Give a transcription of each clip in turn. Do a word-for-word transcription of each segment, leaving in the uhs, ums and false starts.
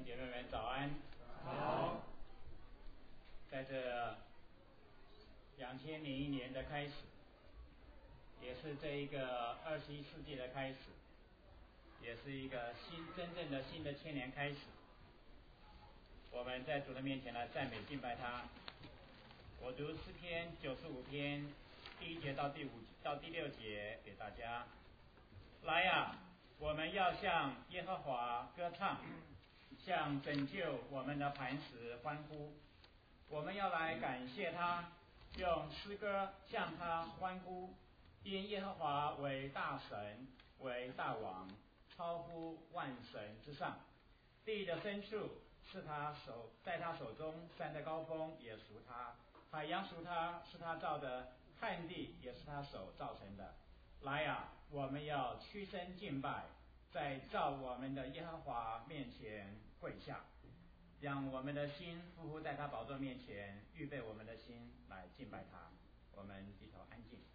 姐妹们早安。 好。 在这两千零一年的开始，也是这一个二十一世纪的开始，也是一个新真正的新的千年开始。我们在主的面前来赞美敬拜他。我读诗篇九十五篇第一节到第五到第六节给大家。来呀，我们要向耶和华歌唱，向拯救我们的磐石欢呼。我们要来感谢他，用诗歌向他欢呼，因耶和华为大神，为大王，超乎万神之上。地的深处是他手，在他手中；山的高峰也属他，海洋属他，是他造的；旱地也是他手造成的。来呀，我们要屈身敬拜，在造我们的耶和华面前跪下，让我们的心匍匐在他宝座面前，预备我们的心来敬拜他。我们低头安静。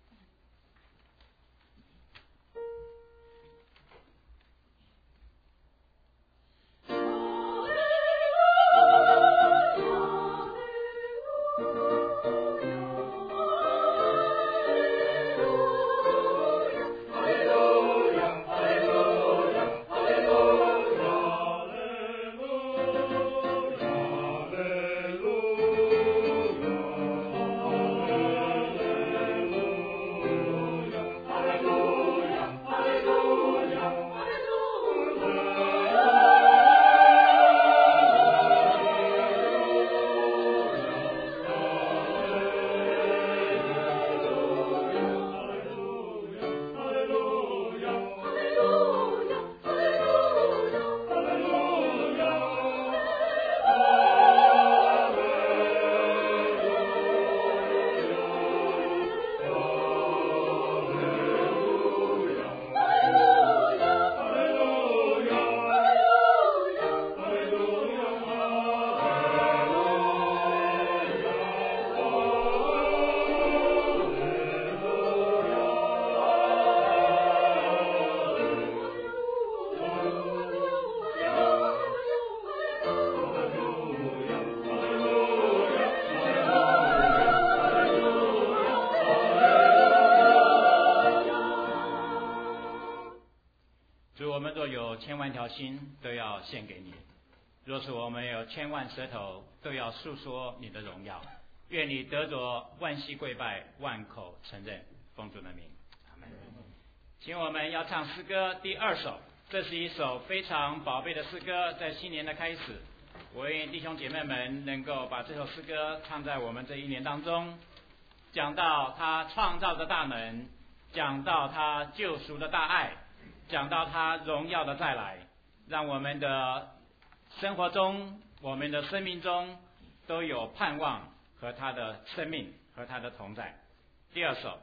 千万条心都要献给你，若是我们有千万舌头，都要述说你的荣耀。愿你得着万膝跪拜，万口承认，奉主的名，阿们。请我们要唱诗歌第二首，这是一首非常宝贝的诗歌，在新年的开始，我愿弟兄姐妹们能够把这首诗歌唱在我们这一年当中，讲到他创造的大能，讲到他救赎的大爱，讲到他荣耀的再来，让我们的生活中，我们的生命中都有盼望和他的生命和他的同在。第二首。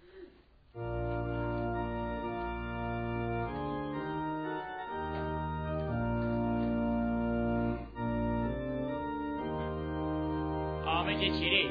好，我们一起起立，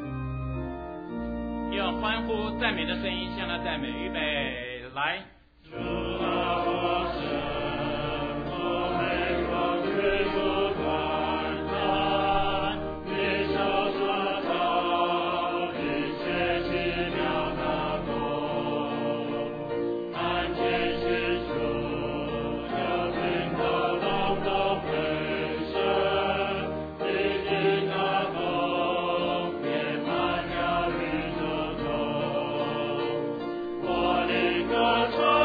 用欢呼赞美的声音向他赞美。预备，来。主啊，我神，我每光追逐短暂，你手所造一切奇妙大功，看见世处有听到龙的回声，你的大功遍满了宇宙中，我的歌唱。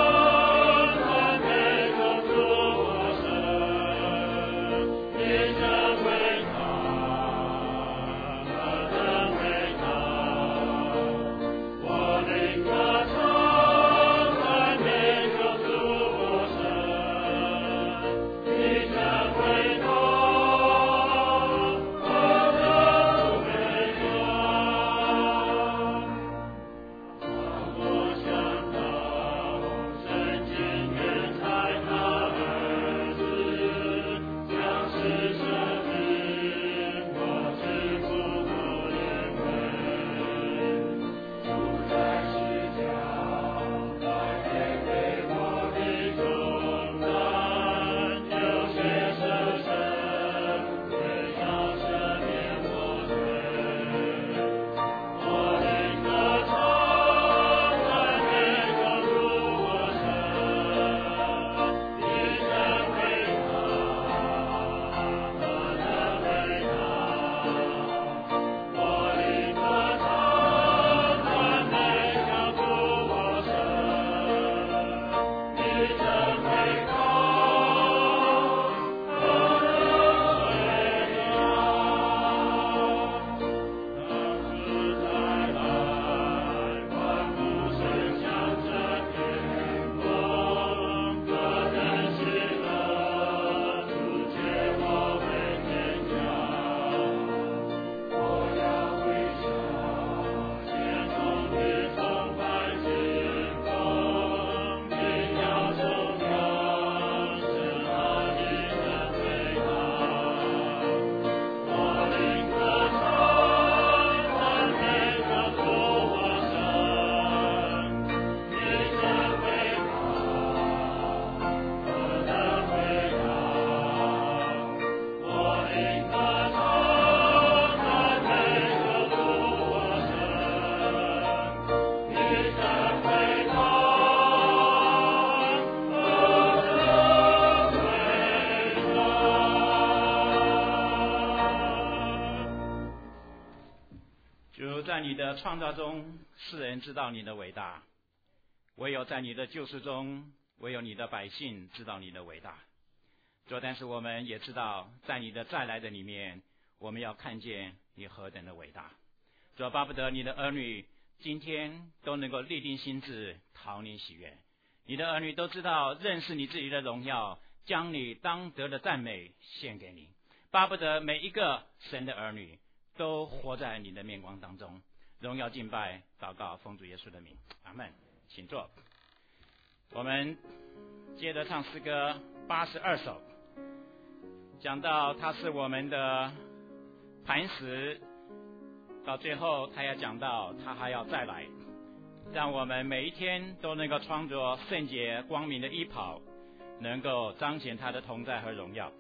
你的创造中，世人知道你的伟大；唯有在你的救赎中，唯有你的百姓知道你的伟大。主，但是我们也知道，在你的再来的里面，我们要看见你何等的伟大。主，巴不得你的儿女今天都能够立定心志，讨你喜悦。你的儿女都知道认识你自己的荣耀，将你当得的赞美献给你。巴不得每一个神的儿女都活在你的面光当中。荣耀敬拜祷告，奉主耶稣的名，阿们。请坐。我们接着唱诗歌八十二首，讲到他是我们的磐石，到最后他要讲到他还要再来，让我们每一天都能够穿着圣洁光明的衣袍，能够彰显他的同在和荣耀。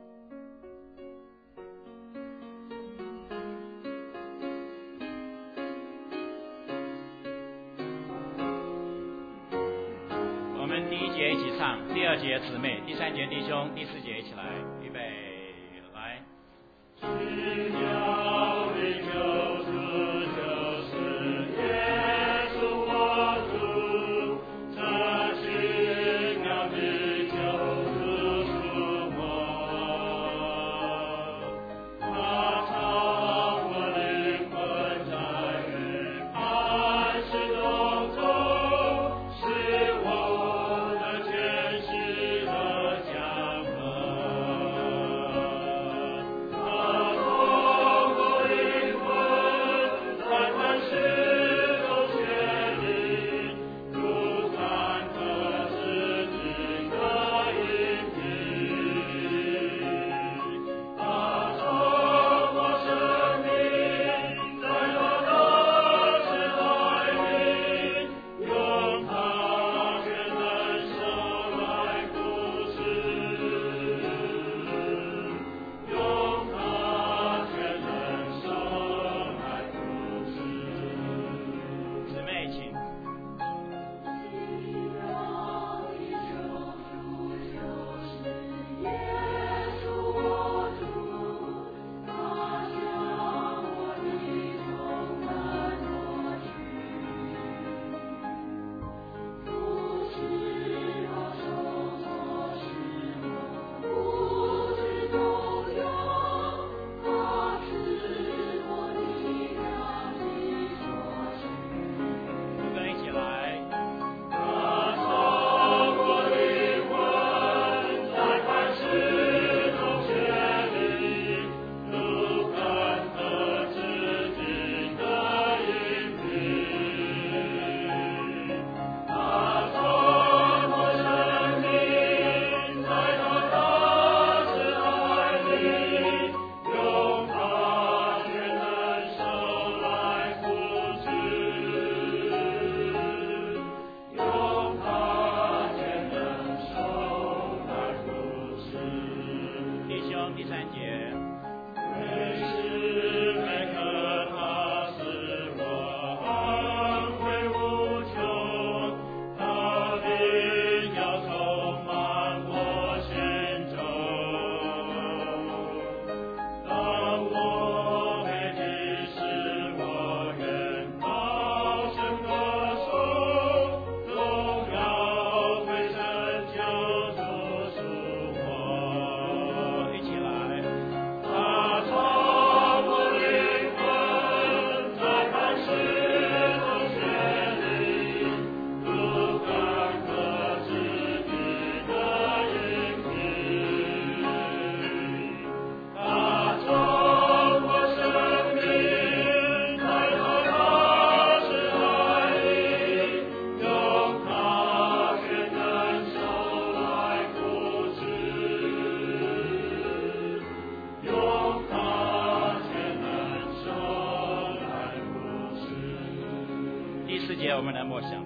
我们第一节一起唱，第二节姊妹，第三节弟兄，第四节一起来，预备，来。我们来默想。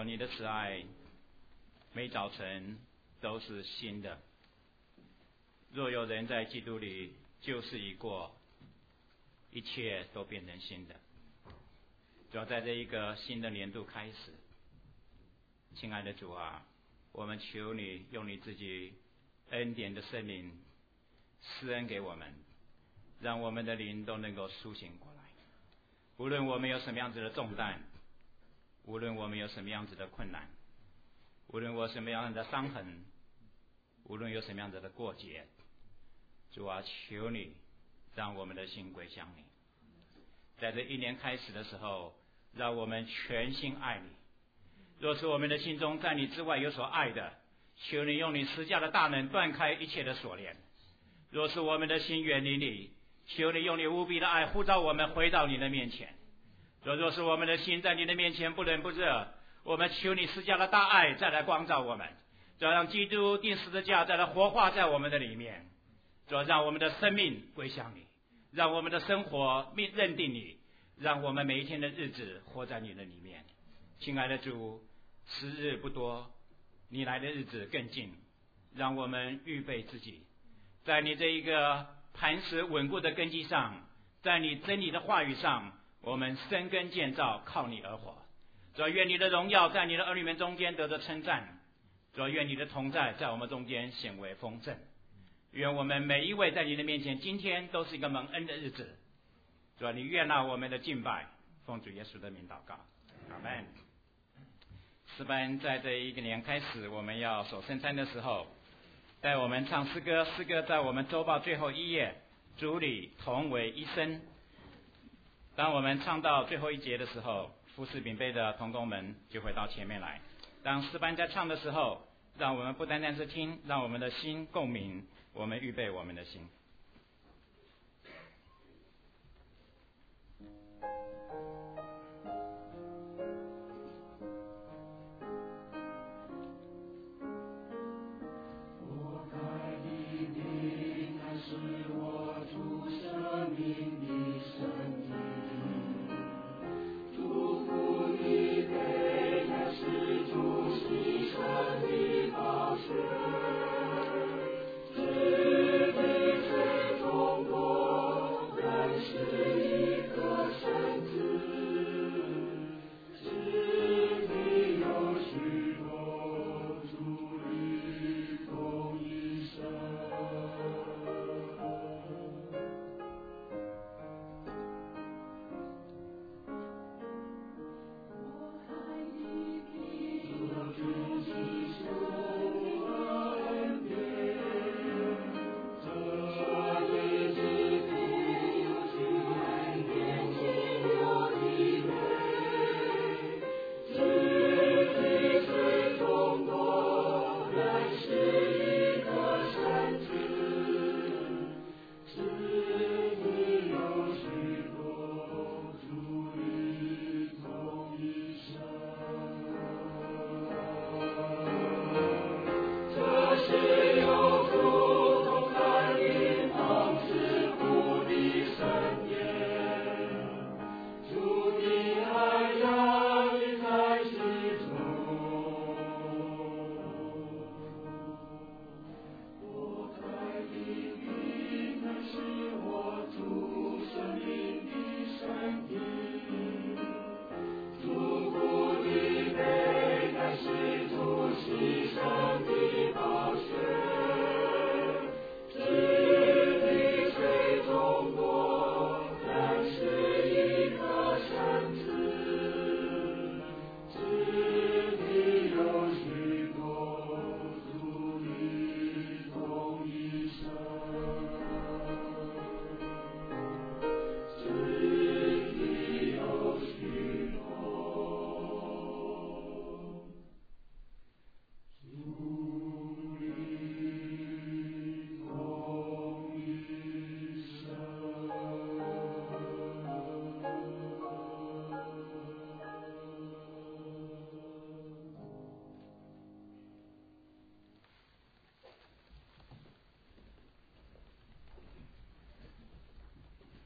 说你的慈爱每早晨都是新的。若有人在基督里，旧事已过，一切都变成新的。主要在这一个新的年度开始，亲爱的主啊，我们求你用你自己恩典的圣灵施恩给我们，让我们的灵都能够苏醒过来。无论我们有什么样子的重担，无论我们有什么样子的困难，无论我什么样的伤痕，无论有什么样子的过节，主啊，求你让我们的心归向你。在这一年开始的时候，让我们全心爱你。若是我们的心中在你之外有所爱的，求你用你十架的大能断开一切的锁链。若是我们的心远离你，求你用你无比的爱呼召我们回到你的面前。若若是我们的心在你的面前不冷不热，我们求你十架的大爱再来光照我们，就让基督钉十字架再来活化在我们的里面，就让我们的生命归向你，让我们的生活命认定你，让我们每一天的日子活在你的里面。亲爱的主，时日不多，你来的日子更近，让我们预备自己，在你这一个磐石稳固的根基上，在你真理的话语上，我们生根建造，靠你而活。主，愿你的荣耀在你的儿女们中间得着称赞。主，愿你的同在在我们中间显为丰盛。愿我们每一位在你的面前，今天都是一个蒙恩的日子。主，你悦纳我们的敬拜，奉主耶稣的名祷告，阿们。诗班在这一个年开始，我们要守圣餐的时候，带我们唱诗歌，诗歌在我们周报最后一页，主里同为一生。当我们唱到最后一节的时候，服侍饼杯的同工们就会到前面来。当诗班在唱的时候，让我们不单单是听，让我们的心共鸣，我们预备我们的心。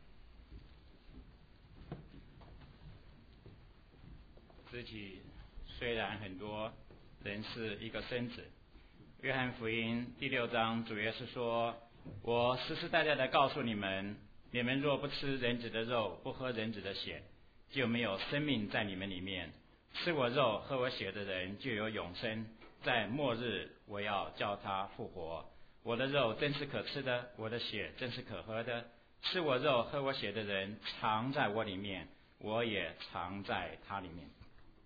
支起虽然很多人是一个身子。约翰福音第六章，主耶稣说：“我实实在在的告诉你们，你们若不吃人子的肉，不喝人子的血，就没有生命在你们里面。吃我肉、喝我血的人，就有永生。在末日，我要叫他复活。我的肉真是可吃的，我的血真是可喝的。吃我肉、喝我血的人，常在我里面，我也常在他里面。”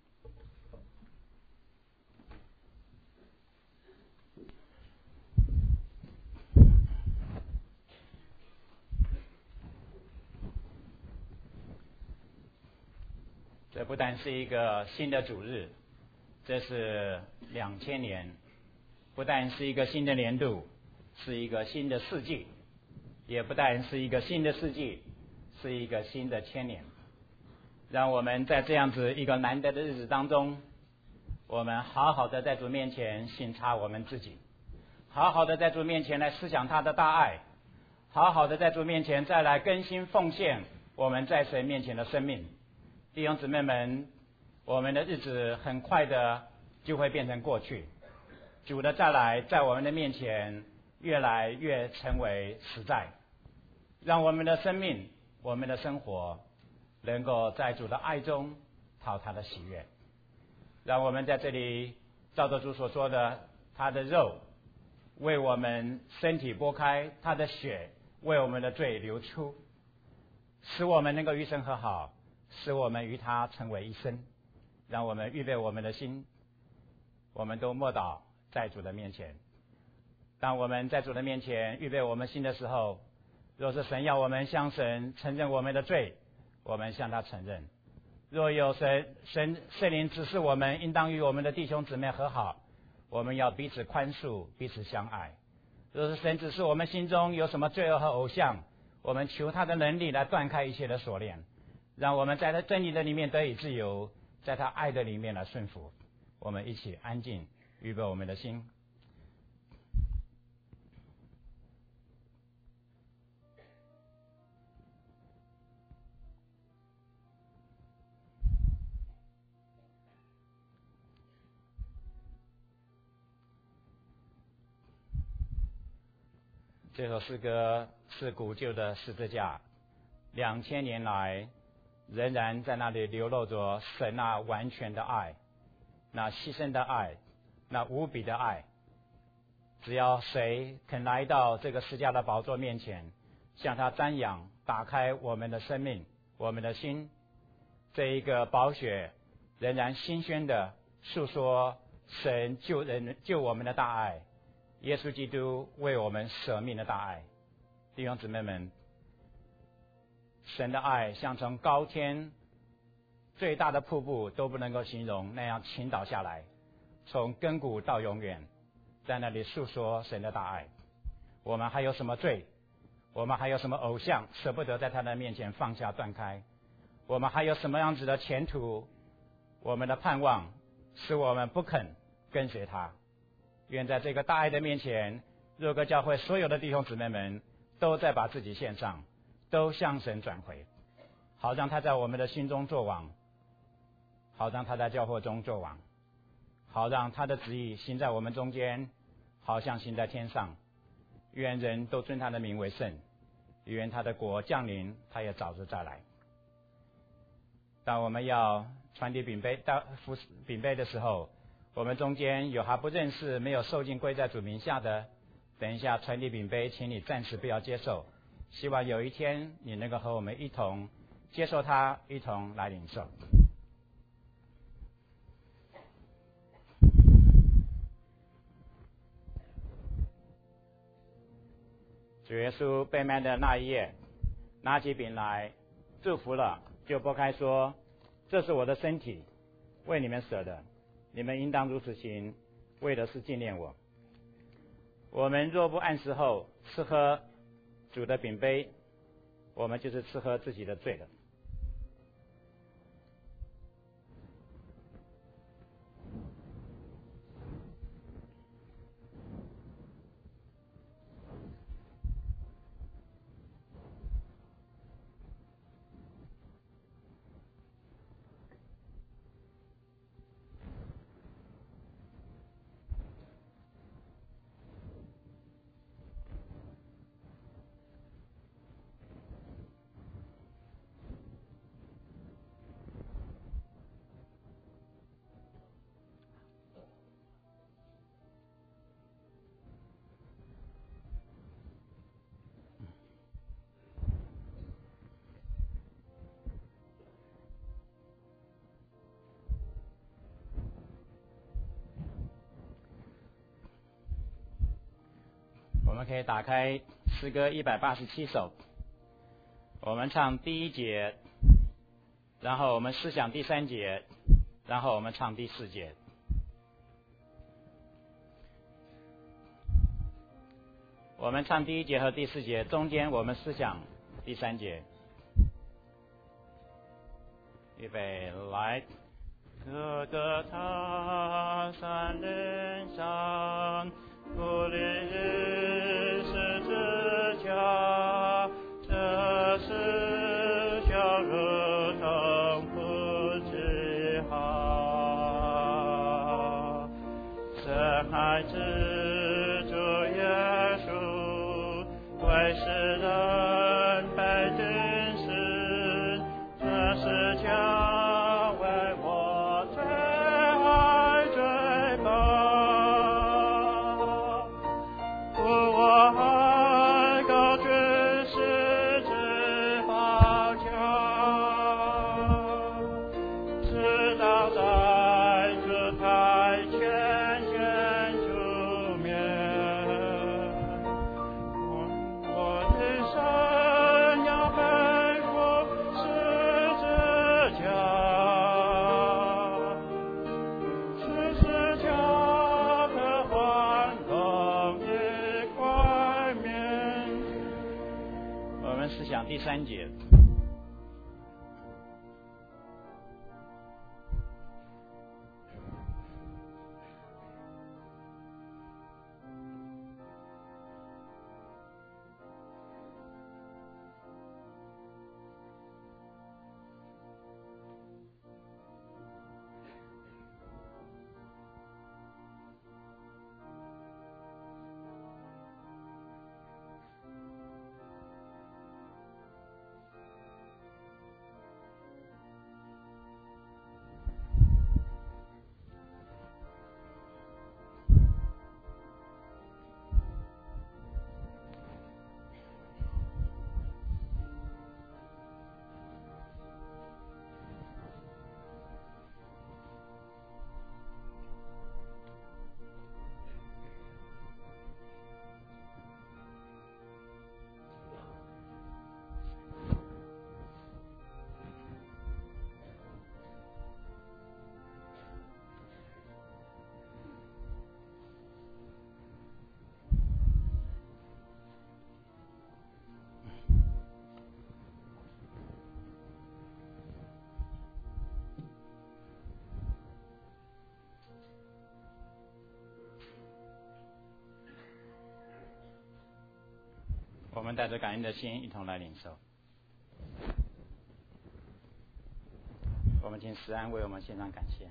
这不但是一个新的主日，这是两千年，不但是一个新的年度，是一个新的世纪，也不但是一个新的世纪，是一个新的千年。让我们在这样子一个难得的日子当中，我们好好的在主面前省察我们自己，好好的在主面前来思想他的大爱，好好的在主面前再来更新奉献我们在神面前的生命。弟兄姊妹们，我们的日子很快的就会变成过去，主的再来在我们的面前越来越成为实在，让我们的生命、我们的生活能够在主的爱中讨他的喜悦。让我们在这里照着主所说的，他的肉为我们身体拨开，他的血为我们的罪流出，使我们能够与神和好，使我们与他成为一生。让我们预备我们的心，我们都默祷在主的面前。当我们在主的面前预备我们心的时候，若是神要我们向神承认我们的罪，我们向他承认；若有神神圣灵指示我们应当与我们的弟兄姊妹和好，我们要彼此宽恕，彼此相爱。若是神指示我们心中有什么罪恶和偶像，我们求他的能力来断开一切的锁链，让我们在他真理的里面得以自由，在他爱的里面来顺服。我们一起安静，预备我们的心。这首诗歌是古旧的十字架，两千年来仍然在那里流露着神那完全的爱，那牺牲的爱，那无比的爱。只要谁肯来到这个十字架的宝座面前，向他瞻仰，打开我们的生命，我们的心，这一个宝血仍然新鲜的诉说神救人救我们的大爱，耶稣基督为我们舍命的大爱。弟兄姊妹们，神的爱像从高天最大的瀑布都不能够形容那样倾倒下来，从亘古到永远，在那里诉说神的大爱。我们还有什么罪？我们还有什么偶像舍不得在他的面前放下断开？我们还有什么样子的前途？我们的盼望使我们不肯跟随他。愿在这个大爱的面前，若个教会所有的弟兄姊妹们都在把自己献上，都向神转回，好让他在我们的心中作王，好让他在教会中作王，好让他的旨意行在我们中间，好像行在天上。愿人都尊他的名为圣，愿他的国降临，他也早日再来。当我们要传递饼杯到服饼杯的时候，我们中间有还不认识、没有受浸归在主名下的，等一下传递饼杯，请你暂时不要接受，希望有一天你能够和我们一同接受它，一同来领受。主耶稣被卖的那一夜，拿起饼来，祝福了，就拨开说：“这是我的身体，为你们舍的。你们应当如此行，为的是纪念我。”我们若不按时候吃喝主的饼杯，我们就是吃喝自己的罪了。 们可以打开诗歌一百八十七首，我们唱第一节，然后我们思想第三节，然后我们唱第四节。我们唱第一节和第四节，中间我们思想第三节。预备，来。哥哥他山岭上，不离十字架，这是小如同不知好，这孩子主耶稣为世人被钉死，这是叫第三节。我们带着感恩的心，一同来领受。我们请石安为我们献上感谢。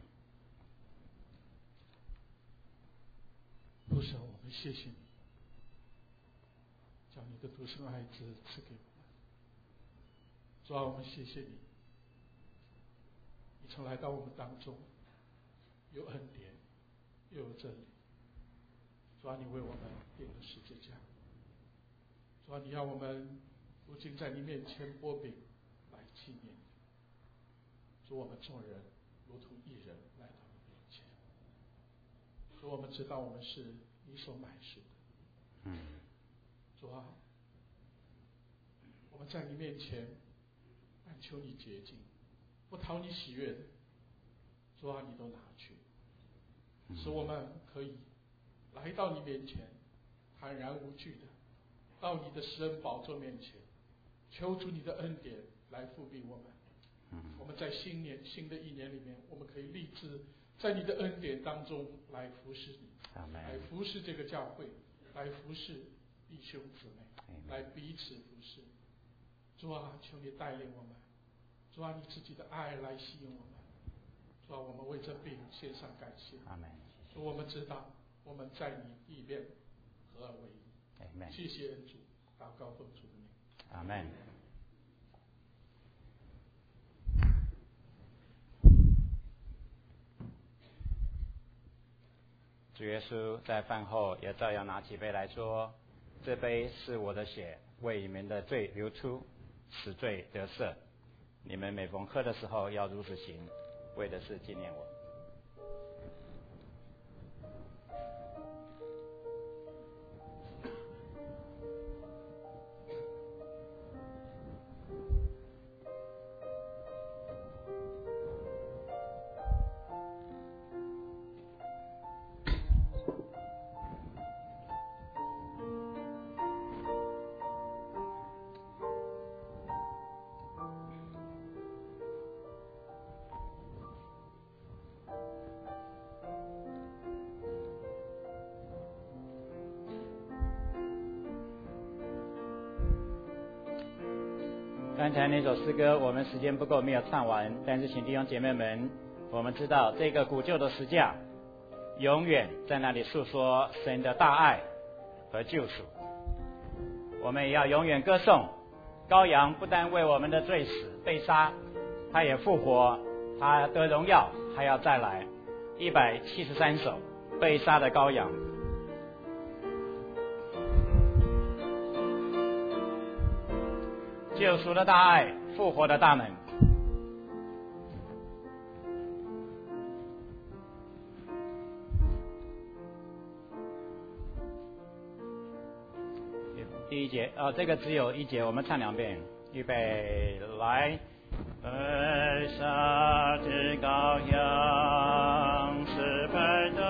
父神，我们谢谢你，将你的独生爱子赐给我们。主啊，我们谢谢你，你曾来到我们当中，有恩典，又有真理。主啊，你为我们钉了十字架。主啊，你让我们如今在你面前擘饼来纪念你。主，我们众人如同一人来到你面前。主，我们知道我们是你所买赎的。 嗯。 主啊，我们在你面前但求你洁净，不讨你喜悦的，主啊，你都拿去，使我们可以来到你面前，坦然无惧的到你的施恩宝座面前，求主你的恩典来复庇我们。我们在新年新的一年里面，我们可以立志在你的恩典当中来服侍你，来服侍这个教会，来服侍弟兄姊妹，来彼此服侍。主啊，求你带领我们，主啊，你自己的爱来吸引我们。主啊，我们为这病献上感谢。主，我们知道我们在你里面合而为一。谢谢恩主，祷告奉主的名。 阿门。主耶稣在饭后也照样拿起杯来说：“这杯是我的血，为你们的罪流出，使罪得赦。你们每逢喝的时候，要如此行，为的是纪念我。” 刚才那首诗歌我们时间不够没有唱完，但是请弟兄姐妹们，我们知道这个古旧的十架永远在那里诉说神的大爱和救赎。我们也要永远歌颂羔羊，不但为我们的罪死被杀，他也复活，他得荣耀，还要再来。一百七十三首被杀的羔羊。救赎的大爱，复活的大门。第一节，哦，这个只有一节，我们唱两遍。预备，来。被杀的羔羊是配的，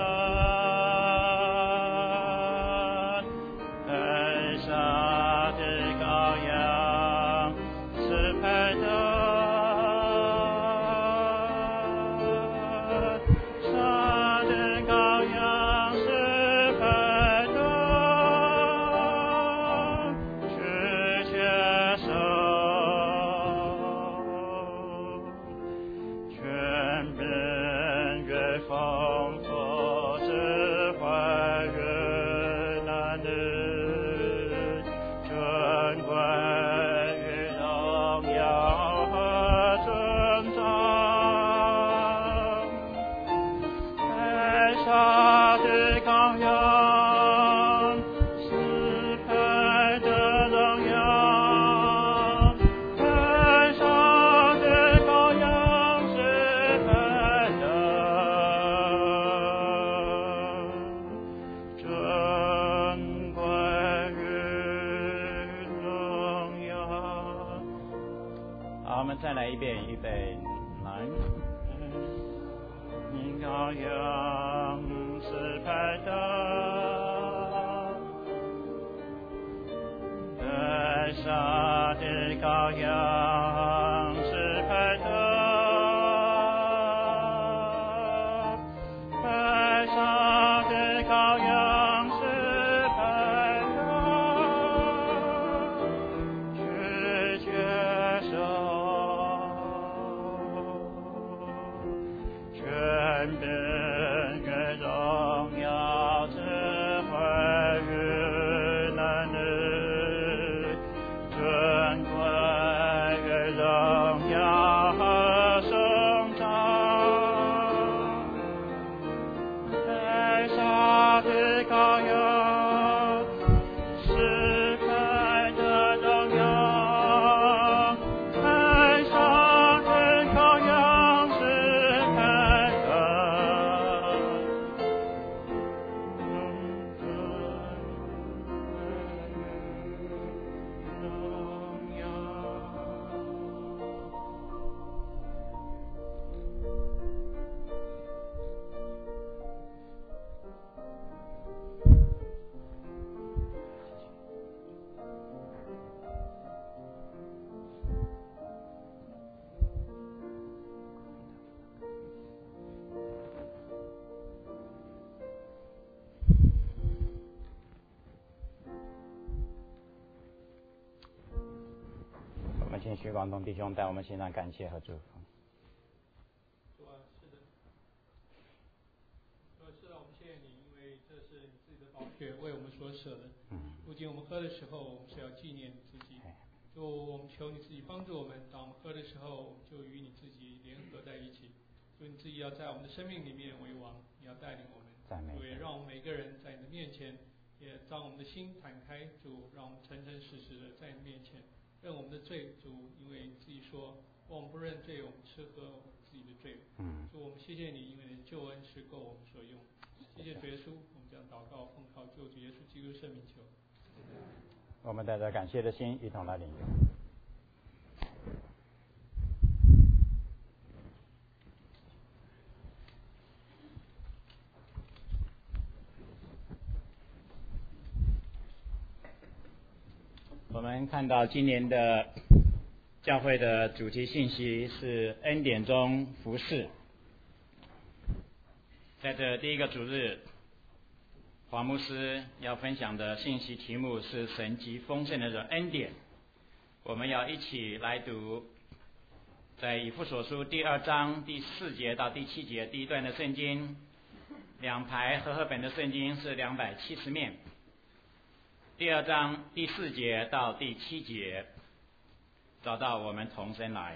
被杀的羔羊是配的，杀的羔羊是配的，去接受全面越丰富，智慧越难虑，尊贵与荣耀和尊长，被杀的羔羊是配的荣耀，被杀的羔羊是配的尊贵与荣耀。好，我们再来一遍，预备，来。你羔羊是配的，被杀的羔羊是配的，被杀的羔羊是配的，去接受全面与荣耀，智慧与能力，尊贵与荣耀和颂唱，被杀的羔羊是配的荣耀，被杀的羔羊是配的荣耀。我们请徐广东弟兄带我们献上感谢和祝福。 主啊，是的，主啊，是的，我们谢谢你，因为这是你自己的宝血为我们所舍的。 嗯， 如今我们喝的时候，我们是要纪念你自己。就我们求你自己帮助我们，当我们喝的时候，我们就与你自己联合在一起。就你自己要在我们的生命里面为王，你要带领我们。主也让我们每个人在你的面前，也将我们的心坦开，主让我们诚诚实实的在你面前认我们的罪。主，因为你自己说，我们不认罪，我们吃喝我们自己的罪。 嗯， 主，我们谢谢你，因为你的救恩是够我们所用。谢谢主耶稣，我们将祷告奉靠救主耶稣基督圣名求。 我们带着感谢的心一同来领用。我们看到今年的教会的主题信息是恩典中服事。在这第一个主日，黄牧师要分享的信息题目是神极丰盛的恩典我们要一起来读在以弗所书第二章第四节到第七节第一段的圣经，两排和合本的圣经是两百七十面。第二章第四节到第七节，找到我们同声来。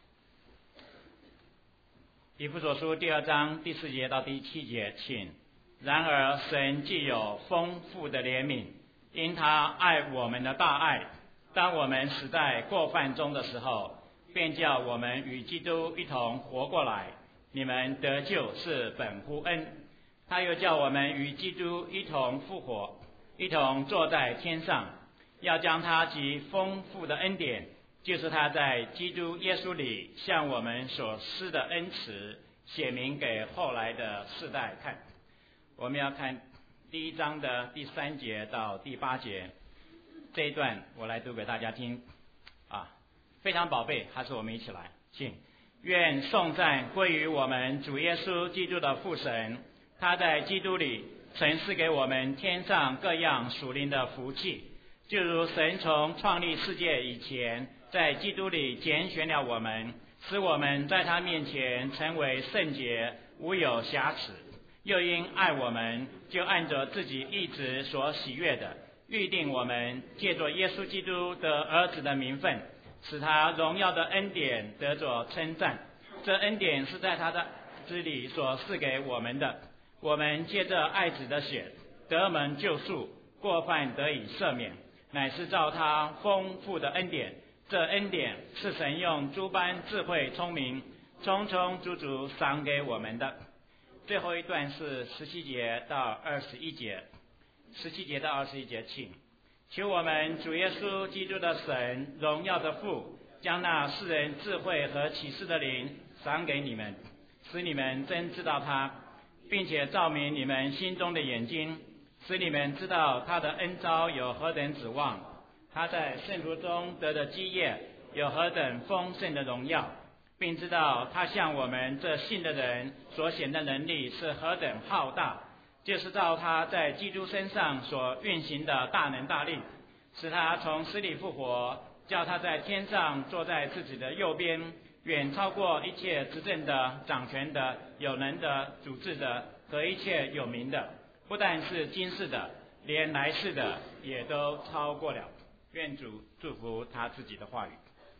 以弗所书第二章第四节到第七节，请。然而神既有丰富的怜悯，因他爱我们的大爱，当我们死在过犯中的时候，便叫我们与基督一同活过来。你们得救是本乎恩，他又叫我们与基督一同复活，一同坐在天上，要将他极丰富的恩典，就是他在基督耶稣里向我们所施的恩慈，写明给后来的世代看。我们要看第一章的第三节到第八节，这一段我来读给大家听啊，非常宝贝，还是我们一起来，请。愿颂赞归于我们主耶稣基督的父神，他在基督里曾赐给我们天上各样属灵的福气，就如神从创立世界以前，在基督里拣选了我们，使我们在他面前成为圣洁，无有瑕疵。又因爱我们，就按着自己意志所喜悦的，预定我们借着耶稣基督的儿子的名分，使他荣耀的恩典得着称赞。这恩典是在他的子里所赐给我们的，我们借着爱子的血得蒙救赎，过犯得以赦免，乃是照他丰富的恩典。这恩典是神用诸般智慧聪明，充充足足赏给我们的。最后一段是十七节到二十一节，十七节到二十一节，请。求我们主耶稣基督的神，荣耀的父，将那世人智慧和启示的灵赏给你们，使你们真知道他，并且照明你们心中的眼睛，使你们知道他的恩召有何等指望，他在圣徒中得的基业有何等丰盛的荣耀，并知道他向我们这信的人所显的能力是何等浩大，就是照他在基督身上所运行的大能大力，使他从死里复活，叫他在天上坐在自己的右边，远超过一切执政的、掌权的、有能的、主治的和一切有名的，不但是今世的，连来世的也都超过了。愿主祝福他自己的话语。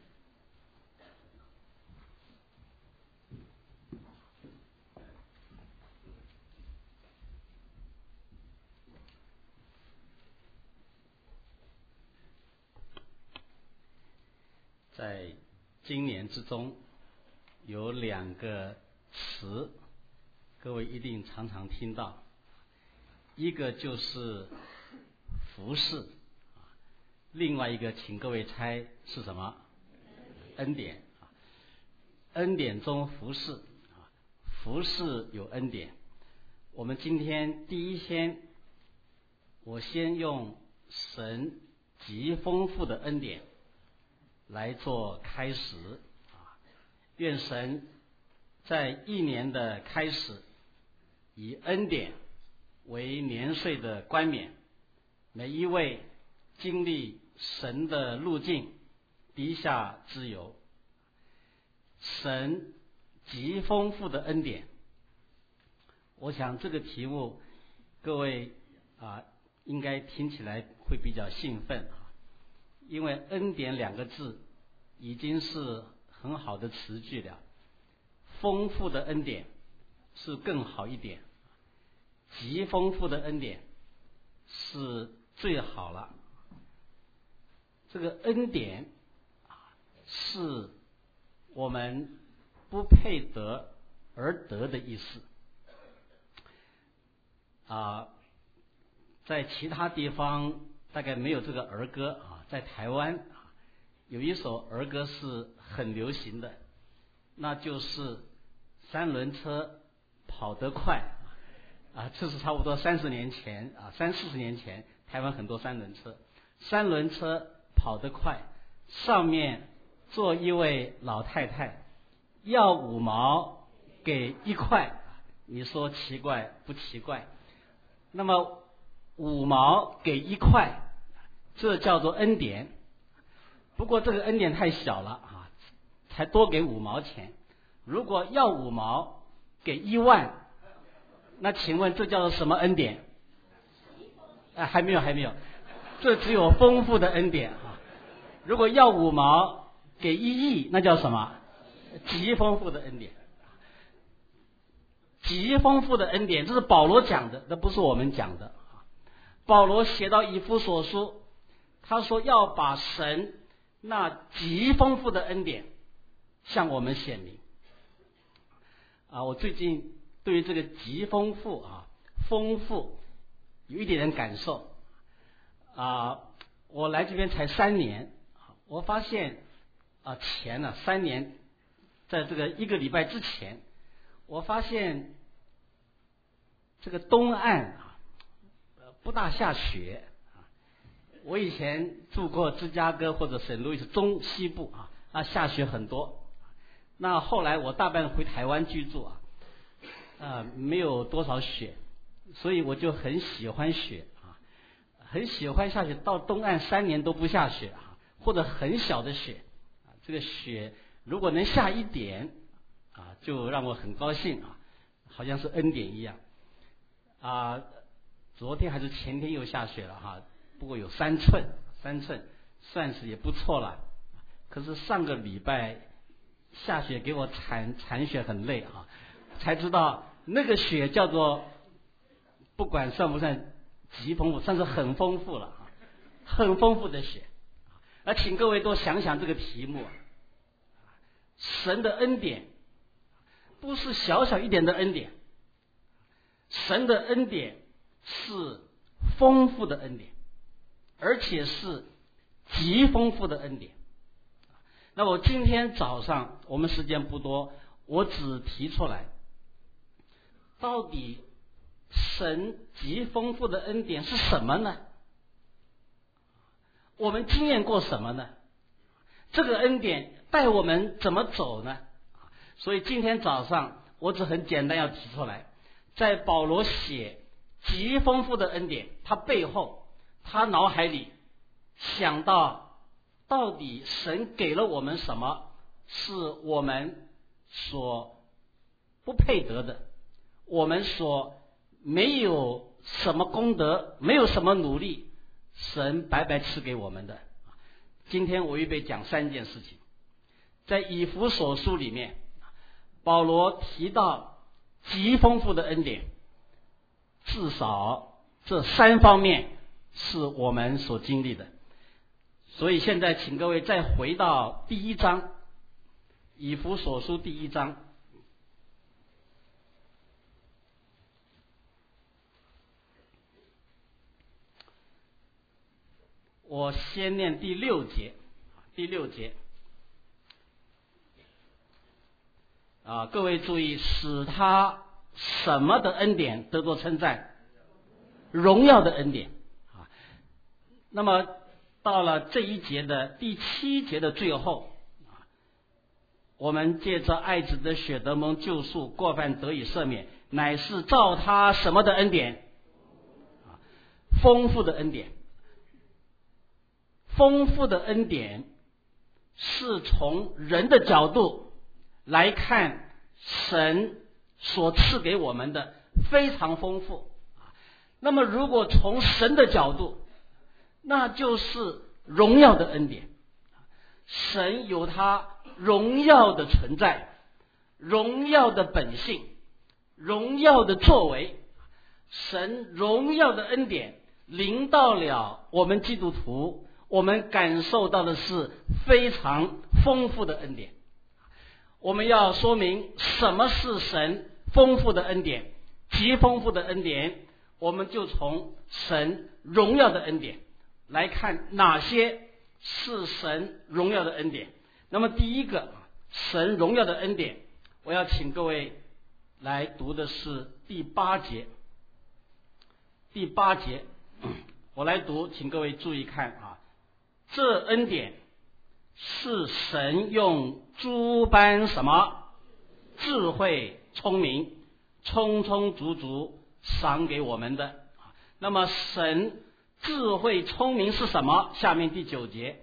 在今年之中，有两个词，各位一定常常听到，一个就是服侍，另外一个请各位猜是什么？恩典。恩典中服侍，服侍有恩典。我们今天第一先，我先用神极丰富的恩典来做开始啊！愿神在一年的开始，以恩典为年岁的冠冕，每一位经历神的路径，滴下之油。神极丰富的恩典，我想这个题目各位啊应该听起来会比较兴奋啊。因为恩典两个字已经是很好的词句了，丰富的恩典是更好一点，极丰富的恩典是最好了。这个恩典是我们不配得而得的意思啊，在其他地方大概没有这个儿歌啊。在台湾有一首儿歌是很流行的，那就是三轮车跑得快啊，这是差不多三十年前啊，三四十年前台湾很多三轮车，三轮车跑得快，上面坐一位老太太，要五毛给一块，你说奇怪不奇怪？那么五毛给一块，这叫做恩典。 不过这个恩典太小了啊，才多给五毛钱。如果要五毛给一万，那请问这叫做什么恩典？哎，还没有，还没有，这只有丰富的恩典啊。如果要五毛给一亿，那叫什么？极丰富的恩典。极丰富的恩典，这是保罗讲的，这不是我们讲的。保罗写到以弗所书，他说要把神那极丰富的恩典向我们显明。啊，我最近对于这个极丰富啊、丰富有一点点感受。啊，我来这边才三年，我发现啊，前呢、啊、三年，在这个一个礼拜之前，我发现这个东岸啊不大下雪。我以前住过芝加哥或者圣路易斯中西部啊，啊下雪很多。那后来我大半回台湾居住啊，呃没有多少雪，所以我就很喜欢雪啊，很喜欢下雪。到东岸三年都不下雪啊，或者很小的雪啊，这个雪如果能下一点啊，就让我很高兴啊，好像是恩典一样啊。昨天还是前天又下雪了哈，不过有三寸，三寸算是也不错了。可是上个礼拜下雪给我铲铲雪很累啊，才知道那个雪叫做不管算不算极丰富，算是很丰富了啊，很丰富的雪。而请各位多想想这个题目，神的恩典不是小小一点的恩典，神的恩典是丰富的恩典，而且是极丰富的恩典。那我今天早上我们时间不多，我只提出来，到底神极丰富的恩典是什么呢？我们经验过什么呢？这个恩典带我们怎么走呢？所以今天早上我只很简单要提出来，在保罗写极丰富的恩典，他背后他脑海里想到到底神给了我们什么是我们所不配得的，我们所没有什么功德，没有什么努力，神白白赐给我们的。今天我预备讲三件事情。在以弗所书里面，保罗提到极丰富的恩典，至少这三方面是我们所经历的。所以现在请各位再回到第一章，以弗所书第一章。我先念第六节，第六节啊，各位注意，使他什么的恩典得作称赞？荣耀的恩典啊。那么到了这一节的第七节的最后，我们借着爱子的血得蒙救赎，过犯得以赦免，乃是照他什么的恩典？丰富的恩典。丰富的恩典是从人的角度来看神所赐给我们的非常丰富。那么如果从神的角度，那就是荣耀的恩典。神有他荣耀的存在，荣耀的本性，荣耀的作为。神荣耀的恩典临到了我们基督徒，我们感受到的是非常丰富的恩典。我们要说明什么是神丰富的恩典，极丰富的恩典，我们就从神荣耀的恩典来看哪些是神荣耀的恩典。那么第一个，神荣耀的恩典，我要请各位来读的是第八节。第八节我来读，请各位注意看啊。这恩典是神用诸般什么智慧聪明充充足足赏给我们的。那么神智慧聪明是什么？下面第九节，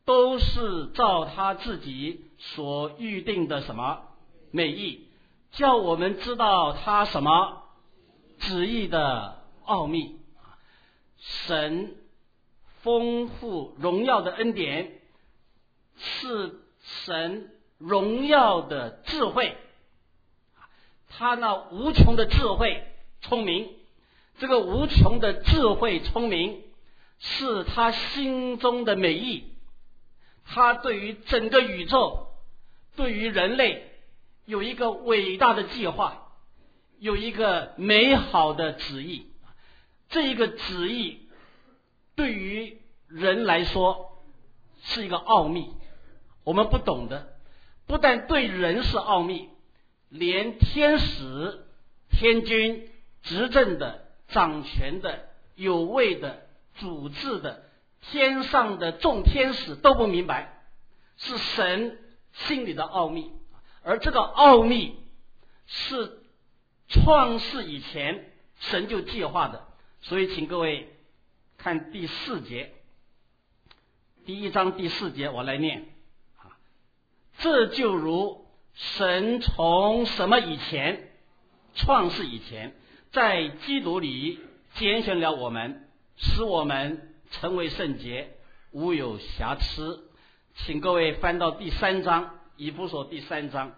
都是照他自己所预定的什么美意，叫我们知道他什么旨意的奥秘。神丰富荣耀的恩典是神荣耀的智慧，他那无穷的智慧聪明，这个无穷的智慧聪明是他心中的美意，他对于整个宇宙，对于人类有一个伟大的计划，有一个美好的旨意。这一个旨意对于人来说是一个奥秘，我们不懂的，不但对人是奥秘，连天使、天君、执政的、掌权的、有位的、主治的、天上的众天使都不明白，是神心里的奥秘。而这个奥秘是创世以前神就计划的。所以请各位看第四节，第一章第四节，我来念。这就如神从什么以前，创世以前，在基督里拣选了我们，使我们成为圣洁，无有瑕疵。请各位翻到第三章，以弗所第三章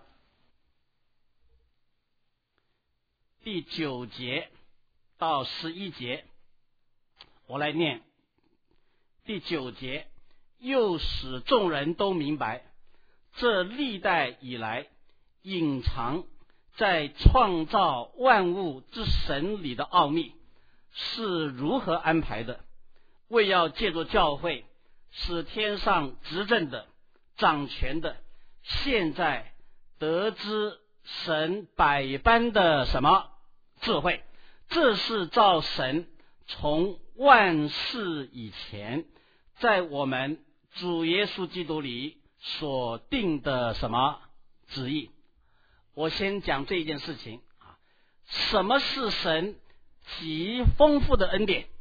第九节到十一节，我来念。第九节，又使众人都明白，这历代以来隐藏在创造万物之神里的奥秘是如何安排的，为要借着教会，使天上执政的、掌权的，现在得知神百般的什么智慧。这是照神从万事以前在我们主耶稣基督里所定的什么旨意。我先讲这一件事情啊，什么是神极丰富的恩典？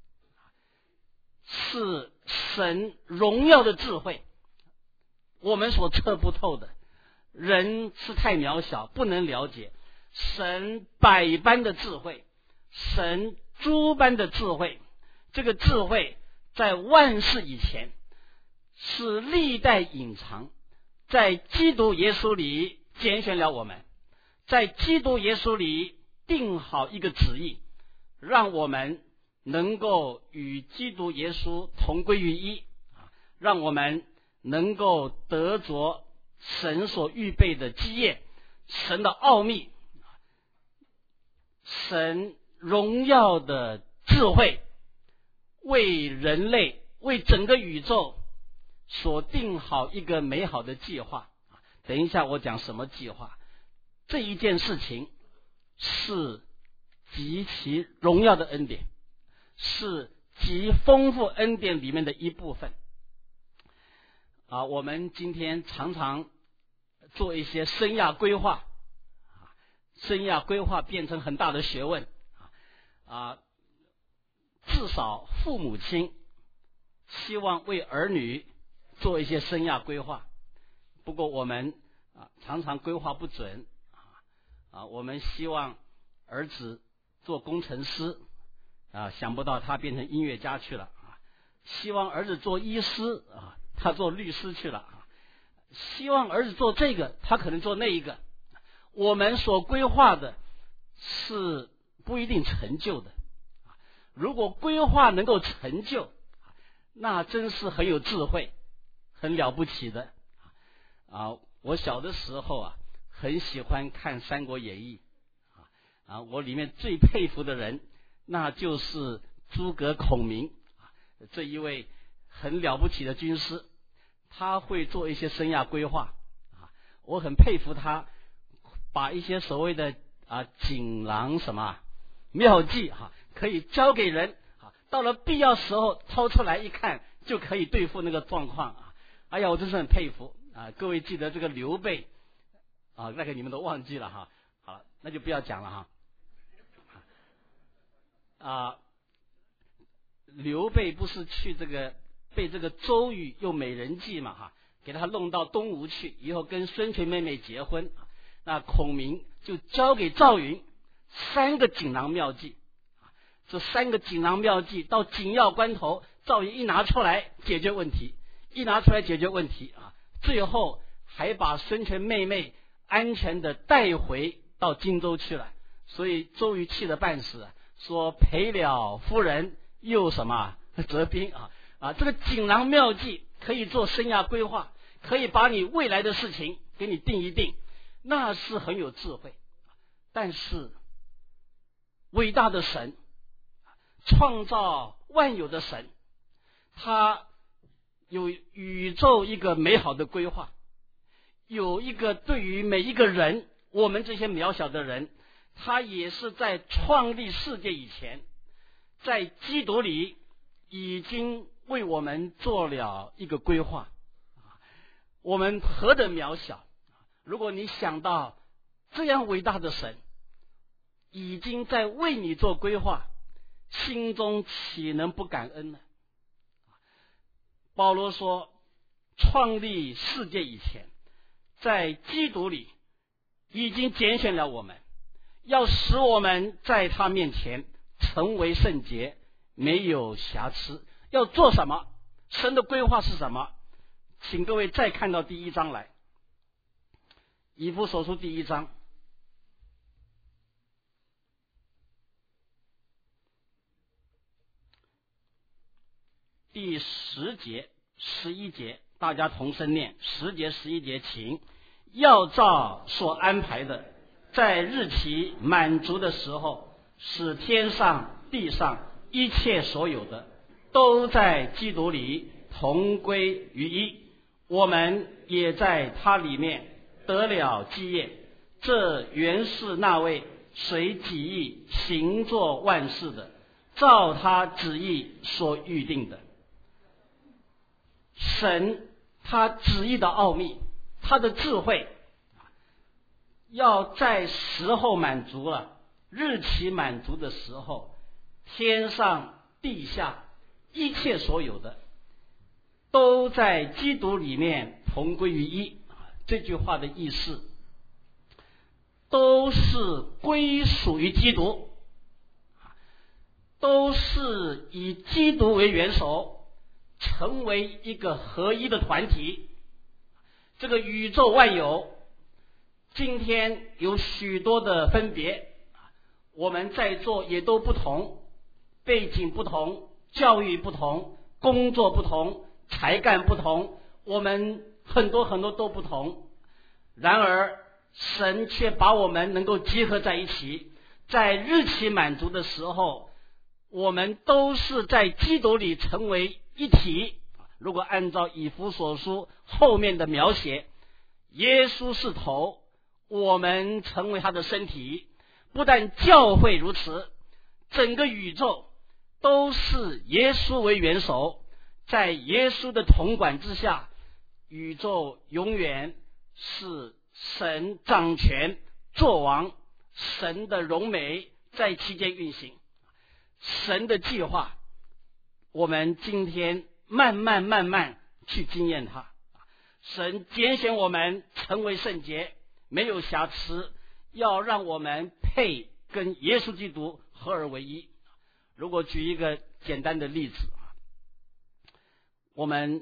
是神荣耀的智慧，我们所测不透的，人是太渺小，不能了解。神百般的智慧，神诸般的智慧，这个智慧在万事以前是历代隐藏，在基督耶稣里拣选了我们，在基督耶稣里定好一个旨意，让我们能够与基督耶稣同归于一，让我们能够得着神所预备的基业，神的奥秘，神荣耀的智慧，为人类，为整个宇宙所定好一个美好的计划。等一下我讲什么计划，这一件事情是极其荣耀的恩典，是极丰富恩典里面的一部分啊。我们今天常常做一些生涯规划，生涯规划变成很大的学问啊。至少父母亲希望为儿女做一些生涯规划，不过我们啊常常规划不准啊。我们希望儿子做工程师啊，想不到他变成音乐家去了啊。希望儿子做医师啊，他做律师去了啊。希望儿子做这个，他可能做那一个。我们所规划的是不一定成就的，如果规划能够成就，那真是很有智慧，很了不起的啊！我小的时候啊，很喜欢看《三国演义》啊，我里面最佩服的人，那就是诸葛孔明这一位很了不起的军师，他会做一些生涯规划啊，我很佩服他，把一些所谓的啊锦囊什么妙计哈、啊，可以交给人啊，到了必要时候掏出来一看，就可以对付那个状况啊！哎呀，我真是很佩服啊！各位记得这个刘备啊，那个你们都忘记了哈。好了，那就不要讲了哈。啊，刘备不是去这个被这个周瑜用美人计嘛哈，给他弄到东吴去，以后跟孙权妹妹结婚。那孔明就交给赵云三个锦囊妙计，这三个锦囊妙计到紧要关头，赵云一拿出来解决问题，一拿出来解决问题啊，最后还把孙权妹妹安全的带回到荆州去了。所以周瑜气得半死，说赔了夫人又什么折兵啊啊！这个锦囊妙计可以做生涯规划，可以把你未来的事情给你定一定，那是很有智慧。但是伟大的神，创造万有的神，他有宇宙一个美好的规划，有一个对于每一个人，我们这些渺小的人，他也是在创立世界以前，在基督里已经为我们做了一个规划。我们何等渺小，如果你想到这样伟大的神已经在为你做规划，心中岂能不感恩呢？保罗说，创立世界以前，在基督里已经拣选了我们，要使我们在他面前成为圣洁，没有瑕疵。要做什么？神的规划是什么？请各位再看到第一章来，以弗所书第一章第十节十一节，大家同声念，十节十一节，请。要照所安排的，在日期满足的时候，使天上地上一切所有的都在基督里同归于一，我们也在他里面得了基业。这原是那位随己意行作万事的，照他旨意所预定的。神他旨意的奥秘，他的智慧，要在时候满足了，日期满足的时候，天上地下一切所有的都在基督里面同归于一。这句话的意思，都是归属于基督，都是以基督为元首，成为一个合一的团体。这个宇宙万有今天有许多的分别，我们在座也都不同，背景不同，教育不同，工作不同，才干不同，我们很多很多都不同。然而神却把我们能够结合在一起，在日期满足的时候，我们都是在基督里成为一体。如果按照以弗所书后面的描写，耶稣是头，我们成为他的身体。不但教会如此，整个宇宙都是耶稣为元首，在耶稣的统管之下，宇宙永远是神掌权作王，神的荣美在其间运行。神的计划，我们今天慢慢慢慢去经验它。神拣选我们成为圣洁，没有瑕疵，要让我们配跟耶稣基督合而为一。如果举一个简单的例子，我们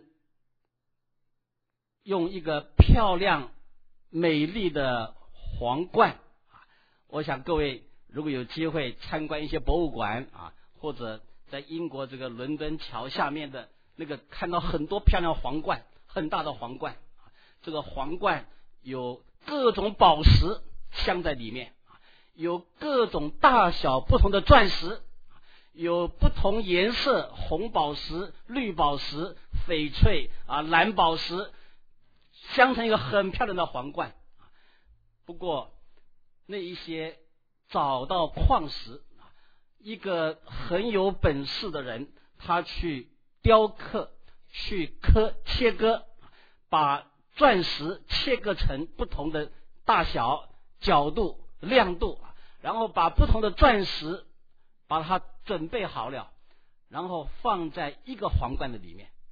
用一个漂亮美丽的皇冠，我想各位如果有机会参观一些博物馆啊，或者在英国这个伦敦桥下面的那个，看到很多漂亮皇冠，很大的皇冠，这个皇冠有各种宝石镶在里面，有各种大小不同的钻石，有不同颜色，红宝石、绿宝石、翡翠啊、蓝宝石，镶成一个很漂亮的皇冠。不过那一些找到矿石，一个很有本事的人，他去雕刻，去刻切割，把钻石切割成不同的大小、角度、亮度，然后把不同的钻石把它准备好了，然后放在一个皇冠的里面。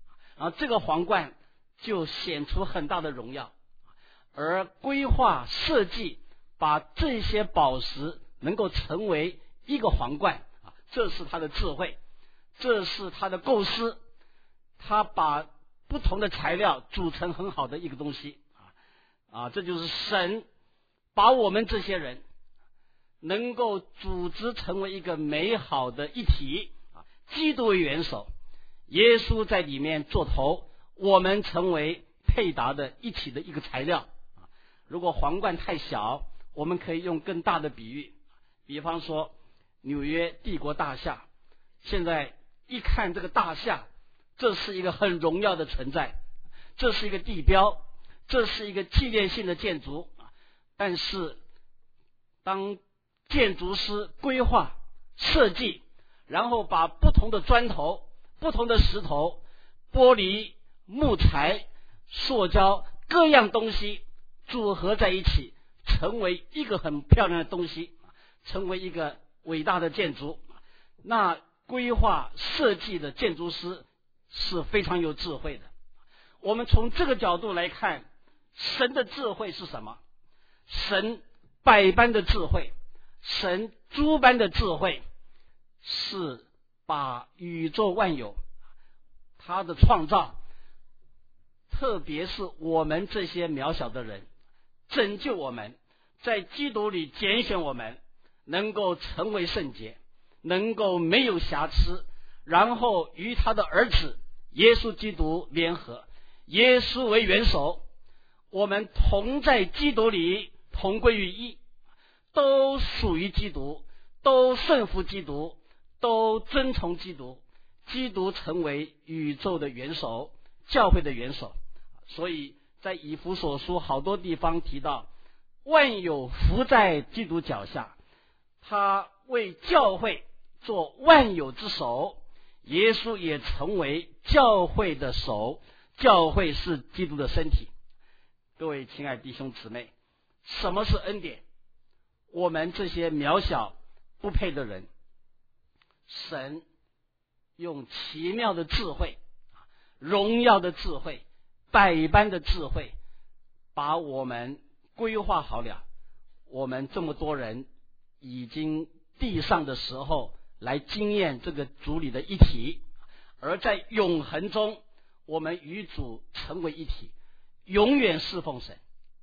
啊，这个皇冠就显出很大的荣耀。而规划设计把这些宝石能够成为一个皇冠啊，这是他的智慧，这是他的构思，他把不同的材料组成很好的一个东西啊啊，这就是神把我们这些人能够组织成为一个美好的一体啊，基督为元首，耶稣在里面做头，我们成为配搭的一体的一个材料。如果皇冠太小，我们可以用更大的比喻，比方说纽约帝国大厦，现在一看这个大厦，这是一个很荣耀的存在，这是一个地标，这是一个纪念性的建筑，但是当建筑师规划设计，然后把不同的砖头、不同的石头、玻璃、木材、塑胶各样东西组合在一起，成为一个很漂亮的东西，成为一个伟大的建筑。那规划设计的建筑师是非常有智慧的。我们从这个角度来看，神的智慧是什么？神百般的智慧，神诸般的智慧，是把宇宙万有他的创造，特别是我们这些渺小的人，拯救我们，在基督里拣选我们，能够成为圣洁，能够没有瑕疵，然后与他的儿子耶稣基督联合，耶稣为元首，我们同在基督里，同归于一，都属于基督，都顺服基督，都遵从基督，基督成为宇宙的元首，教会的元首。所以在以弗所书好多地方提到，万有伏在基督脚下，他为教会做万有之首，耶稣也成为教会的首，教会是基督的身体。各位亲爱弟兄姊妹，什么是恩典？我们这些渺小不配的人，神用奇妙的智慧，荣耀的智慧，百般的智慧，把我们规划好了。我们这么多人已经地上的时候来经验这个主里的一体，而在永恒中我们与主成为一体，永远侍奉神。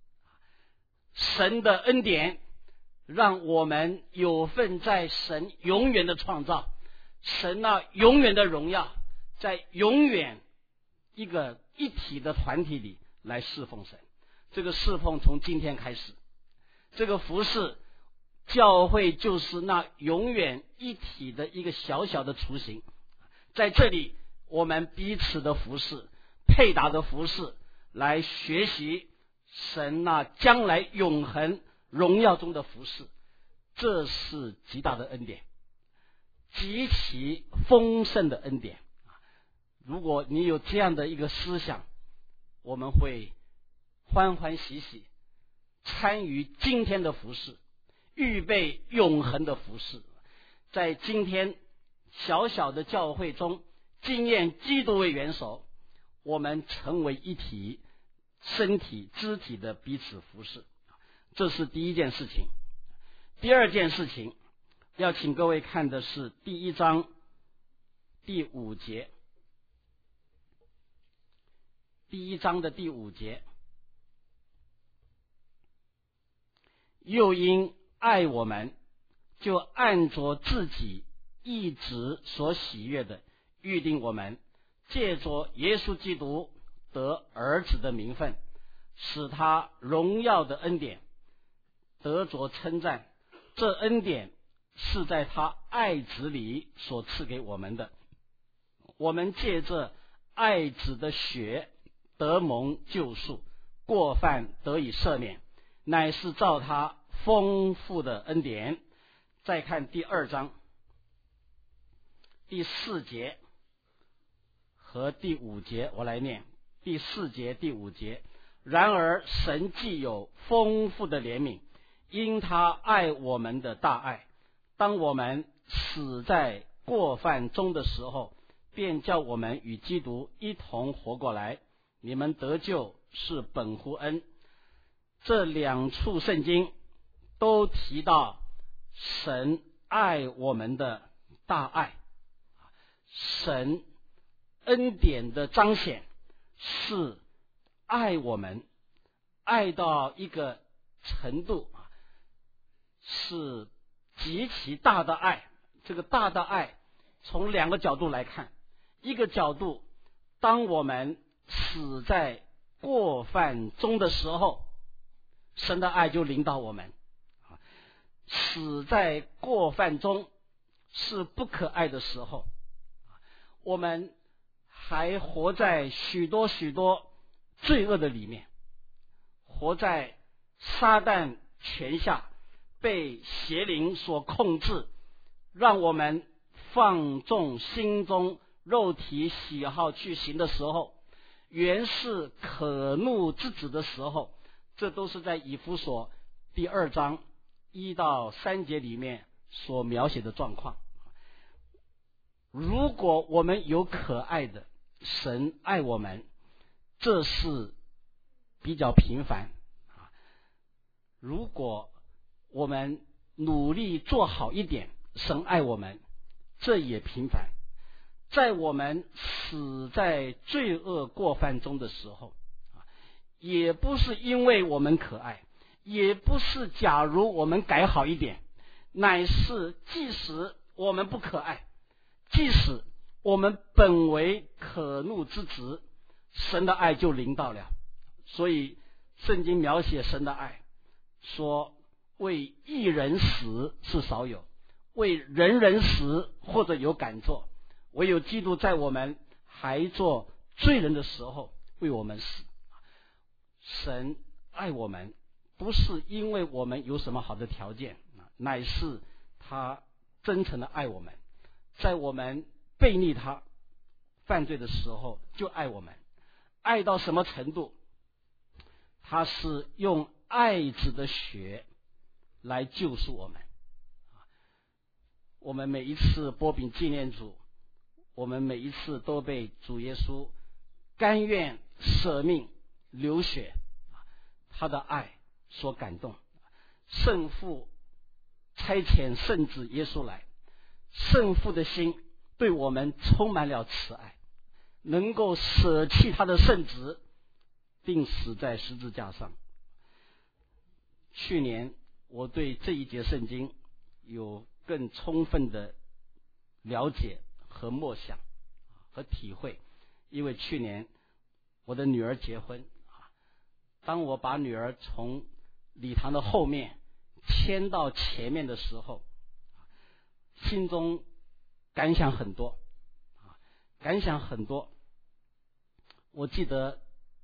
神的恩典让我们有份在神永远的创造，神那永远的荣耀，在永远一个一体的团体里来侍奉神。这个侍奉从今天开始，这个服事教会就是那永远一体的一个小小的雏形。在这里我们彼此的服事，配搭的服事，来学习神那将来永恒荣耀中的服事，这是极大的恩典，极其丰盛的恩典。如果你有这样的一个思想，我们会欢欢喜喜参与今天的服事，预备永恒的服事，在今天小小的教会中经验基督为元首，我们成为一体，身体肢体的彼此服事。这是第一件事情。第二件事情要请各位看的是第一章第五节，第一章的第五节，又因爱我们，就按着自己一直所喜悦的预定我们，借着耶稣基督得儿子的名分，使他荣耀的恩典得着称赞。这恩典是在他爱子里所赐给我们的，我们借着爱子的血得蒙救赎，过犯得以赦免，乃是照他丰富的恩典。再看第二章第四节和第五节，我来念第四节第五节。然而神既有丰富的怜悯，因他爱我们的大爱，当我们死在过犯中的时候， 便叫我们与基督一同活过来。你们得救是本乎恩。这两处圣经都提到神爱我们的大爱，神恩典的彰显是爱我们，爱到一个程度，是极其大的爱。这个大的爱从两个角度来看，一个角度，当我们死在过犯中的时候，神的爱就临到我们。死在过犯中是不可爱的时候，我们还活在许多许多罪恶的里面，活在撒旦权下，被邪灵所控制，让我们放纵心中肉体喜好去行的时候，原是可怒之子的时候，这都是在以弗所第二章一到三节里面所描写的状况。如果我们有可爱的，神爱我们，这是比较平凡。如果我们努力做好一点，神爱我们，这也平凡。在我们死在罪恶过犯中的时候，也不是因为我们可爱，也不是假如我们改好一点，乃是即使我们不可爱，即使我们本为可怒之子，神的爱就临到了。所以圣经描写神的爱，说为一人死是少有，为人人死或者有敢做，唯有基督在我们还做罪人的时候为我们死。神爱我们不是因为我们有什么好的条件，乃是他真诚的爱我们，在我们背逆他犯罪的时候就爱我们。爱到什么程度？他是用爱子的血来救赎我们。我们每一次擘饼纪念主，我们每一次都被主耶稣甘愿舍命流血，他的爱所感动。圣父差遣圣子耶稣来，圣父的心对我们充满了慈爱，能够舍弃他的圣子，并死在十字架上。去年我对这一节圣经有更充分的了解和默想和体会，因为去年我的女儿结婚，当我把女儿从礼堂的后面牵到前面的时候，心中感想很多，感想很多。我记得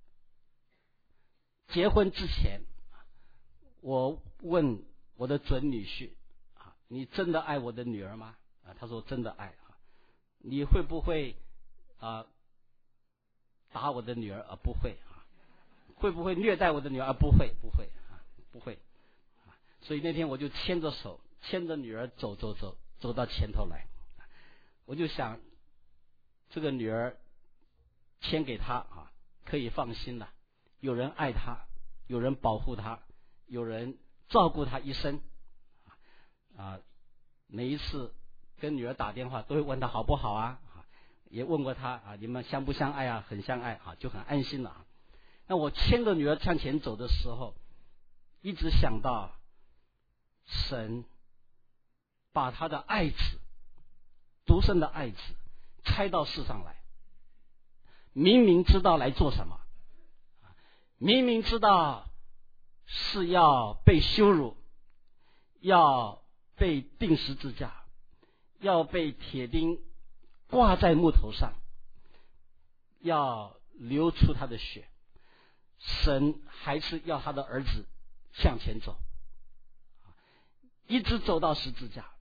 结婚之前，我问我的准女婿，你真的爱我的女儿吗？他说真的爱。你会不会啊打我的女儿？啊不会。会不会虐待我的女儿？不会不会不会。所以那天我就牵着手牵着女儿走走走走到前头来，我就想这个女儿牵给她啊，可以放心了，有人爱她，有人保护她，有人照顾她一生啊。每一次跟女儿打电话都会问她好不好啊，也问过她啊，你们相不相爱啊？很相爱啊，就很安心了。那我牵着女儿向前走的时候，一直想到神把他的爱子，独生的爱子差到世上来，明明知道来做什么，明明知道是要被羞辱，要被钉十字架，要被铁钉挂在木头上，要流出他的血，神还是要他的儿子向前走，一直走到十字架。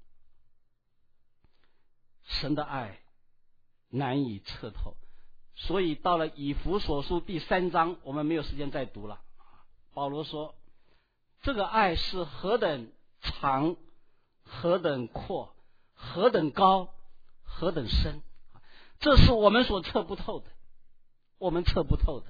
神的爱难以测透，所以到了以弗所书第三章，我们没有时间再读了。保罗说，这个爱是何等长，何等阔，何等高，何等深。 这是我们所测不透的，我们测不透的。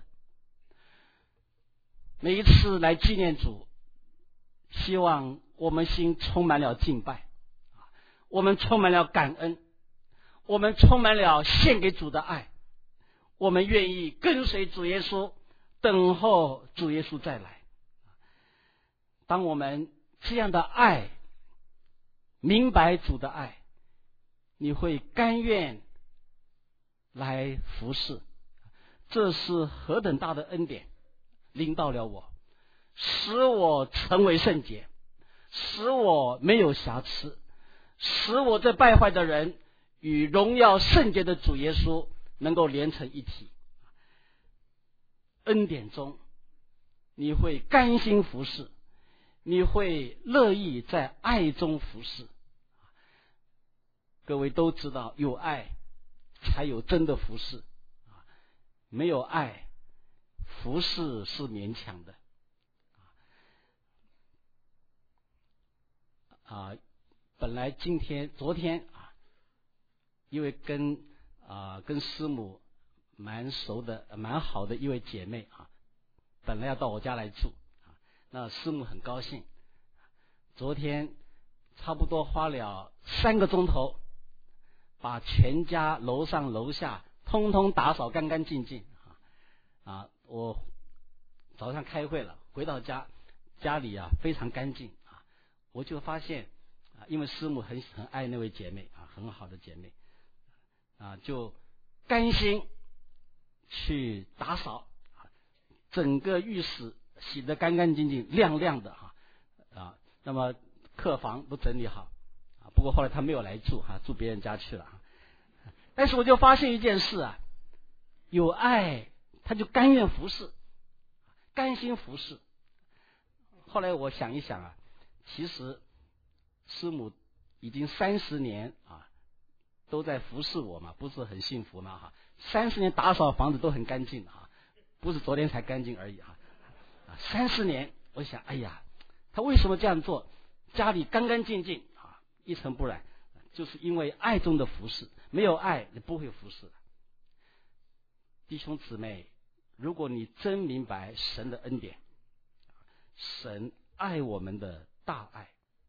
每一次来纪念主，希望我们心充满了敬拜，我们充满了感恩，我们充满了献给主的爱，我们愿意跟随主耶稣，等候主耶稣再来。当我们这样的爱，明白主的爱，你会甘愿来服侍，这是何等大的恩典临到了我，使我成为圣洁，使我没有瑕疵，使我这败坏的人与荣耀圣洁的主耶稣能够连成一体。恩典中你会甘心服侍，你会乐意在爱中服侍。各位都知道，有爱才有真的服侍，没有爱服侍是勉强的。啊，本来今天昨天啊，因为跟啊跟师母蛮熟的蛮好的一位姐妹啊，本来要到我家来住啊，那师母很高兴，昨天差不多花了三个钟头，把全家楼上楼下通通打扫干干净净啊啊！我早上开会了，回到家，家里啊非常干净啊，我就发现啊，因为师母很很爱那位姐妹啊，很好的姐妹啊，就甘心去打扫，整个浴室洗得干干净净、亮亮的哈啊。那么客房都整理好啊，不过后来他没有来住哈，住别人家去了。但是我就发现一件事啊，有爱他就甘愿服侍，甘心服侍。后来我想一想啊，其实师母已经三十年啊都在服侍我嘛，不是很幸福嘛哈？三十年打扫房子都很干净啊，不是昨天才干净而已啊。三十年，我想，哎呀，他为什么这样做？家里干干净净啊，一尘不染，就是因为爱中的服侍。没有爱，你不会服侍。弟兄姊妹，如果你真明白神的恩典，神爱我们的大爱，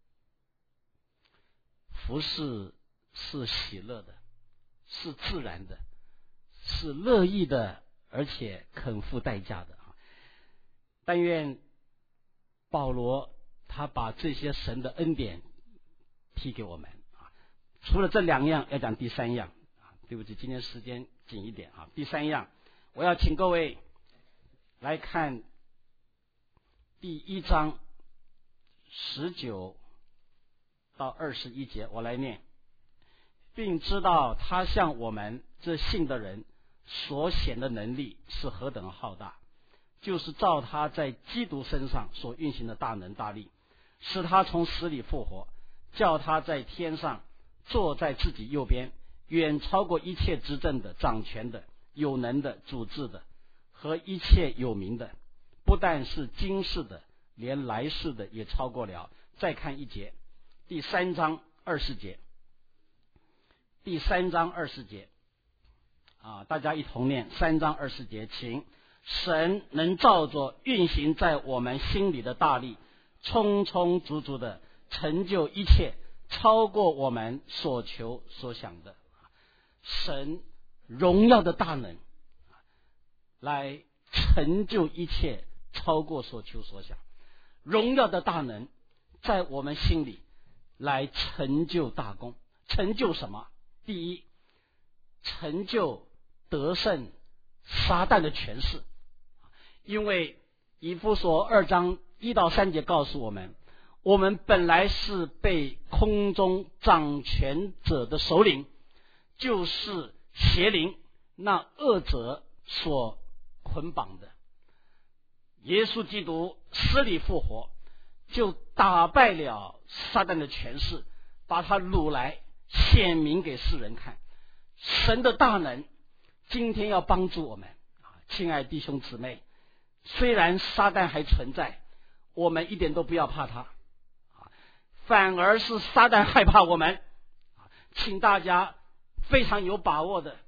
服侍是喜乐的，是自然的，是乐意的，而且肯付代价的。但愿保罗他把这些神的恩典批给我们啊。除了这两样，要讲第三样啊。对不起，今天时间紧一点啊。第三样，我要请各位来看第一章十九到二十一节，我来念，并知道他向我们这信的人所显的能力是何等浩大。就是照他在基督身上所运行的大能大力，使他从死里复活，叫他在天上坐在自己右边，远超过一切执政的、掌权的、有能的、主治的和一切有名的，不但是今世的，连来世的也超过了。再看一节，第三章二十节，第三章二十节啊，大家一同念三章二十节，请。神能照着运行在我们心里的大力，充充足足的成就一切，超过我们所求所想的。神荣耀的大能来成就一切，超过所求所想。荣耀的大能在我们心里来成就大功。成就什么？第一，成就得胜撒旦的权势。因为以弗所二章一到三节告诉我们，我们本来是被空中掌权者的首领，就是邪灵那恶者所捆绑的。耶稣基督死里复活，就打败了撒旦的权势，把他掳来显明给世人看。神的大能今天要帮助我们，亲爱弟兄姊妹，虽然撒旦还存在，我们一点都不要怕他，反而是撒旦害怕我们。请大家非常有把握的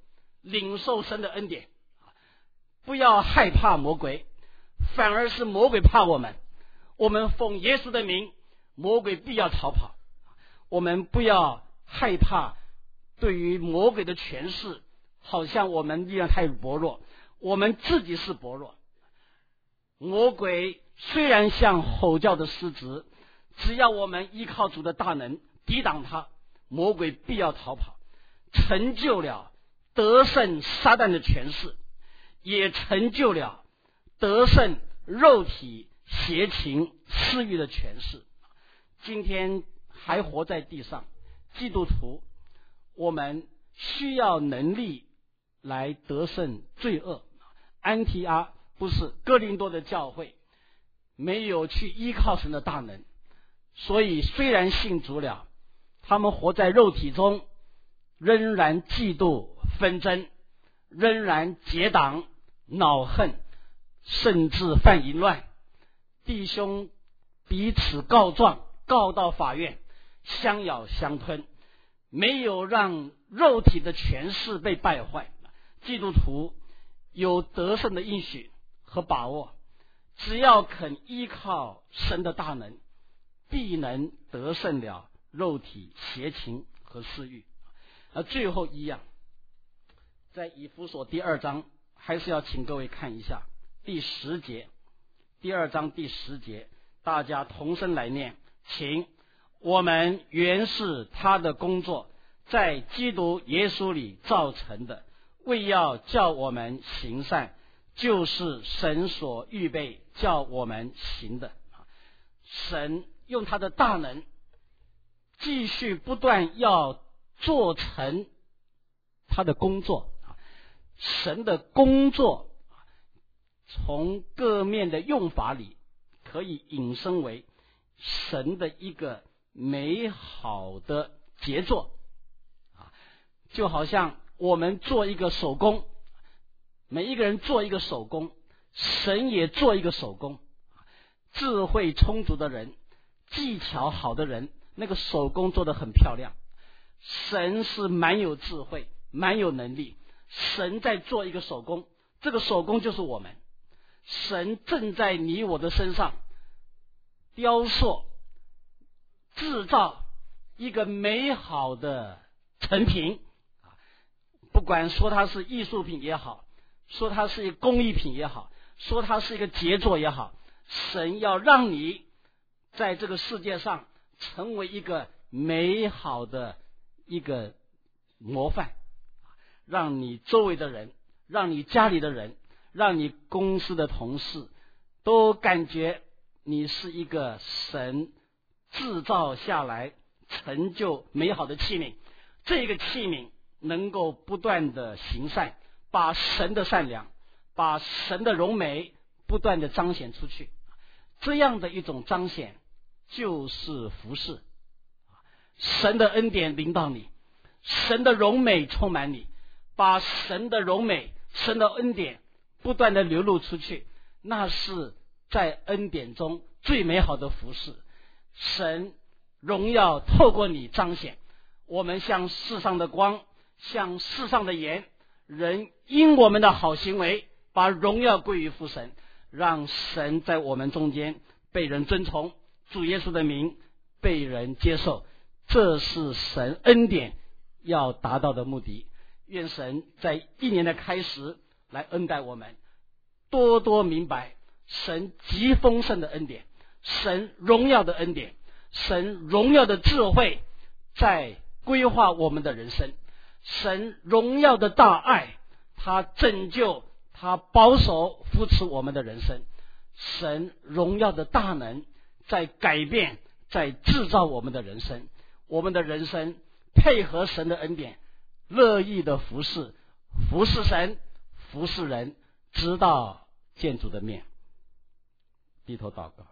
领受神的恩典，不要害怕魔鬼，反而是魔鬼怕我们。我们奉耶稣的名，魔鬼必要逃跑。我们不要害怕对于魔鬼的权势，好像我们力量太薄弱，我们自己是薄弱。魔鬼虽然像吼叫的狮子，只要我们依靠主的大能抵挡他，魔鬼必要逃跑，成就了得胜撒旦的权势，也成就了得胜肉体邪情私欲的权势。今天还活在地上，基督徒，我们需要能力来得胜罪恶。安提阿不是哥林多的教会没有去依靠神的大能，所以虽然信主了，他们活在肉体中，仍然嫉妒纷争，仍然结党恼恨，甚至犯淫乱，弟兄彼此告状，告到法院，相咬相吞，没有让肉体的权势被败坏。基督徒有得胜的应许和把握，只要肯依靠神的大能，必能得胜了肉体邪情和私欲。而最后一样，在以弗所第二章，还是要请各位看一下第十节，第二章第十节，大家同声来念，请。我们原是他的工作，在基督耶稣里造成的，为要叫我们行善，就是神所预备叫我们行的。神用他的大能继续不断要做成他的工作。神的工作从各面的用法里可以引申为神的一个美好的杰作，就好像我们做一个手工，每一个人做一个手工，神也做一个手工。智慧充足的人，技巧好的人，那个手工做得很漂亮。神是蛮有智慧，蛮有能力，神在做一个手工，这个手工就是我们。神正在你我的身上雕塑制造一个美好的成品，不管说它是艺术品也好，说它是一个工艺品也好，说它是一个杰作也好，神要让你在这个世界上成为一个美好的一个模范，让你周围的人，让你家里的人，让你公司的同事都感觉你是一个神制造下来成就美好的器皿，这个器皿能够不断的行善，把神的善良，把神的荣美不断的彰显出去。这样的一种彰显就是服事，神的恩典临到你，神的荣美充满你，把神的荣美，神的恩典不断的流露出去，那是在恩典中最美好的服事。神荣耀透过你彰显，我们像世上的光，像世上的盐，人因我们的好行为把荣耀归于父神，让神在我们中间被人尊崇，主耶稣的名被人接受，这是神恩典要达到的目的。愿神在一年的开始来恩待我们，多多明白神极丰盛的恩典，神荣耀的恩典，神荣耀的智慧在规划我们的人生，神荣耀的大爱，他拯救，他保守扶持我们的人生，神荣耀的大能在改变，在制造我们的人生，我们的人生配合神的恩典，乐意的服侍，服侍神，服侍人，直到见主的面。低头祷告。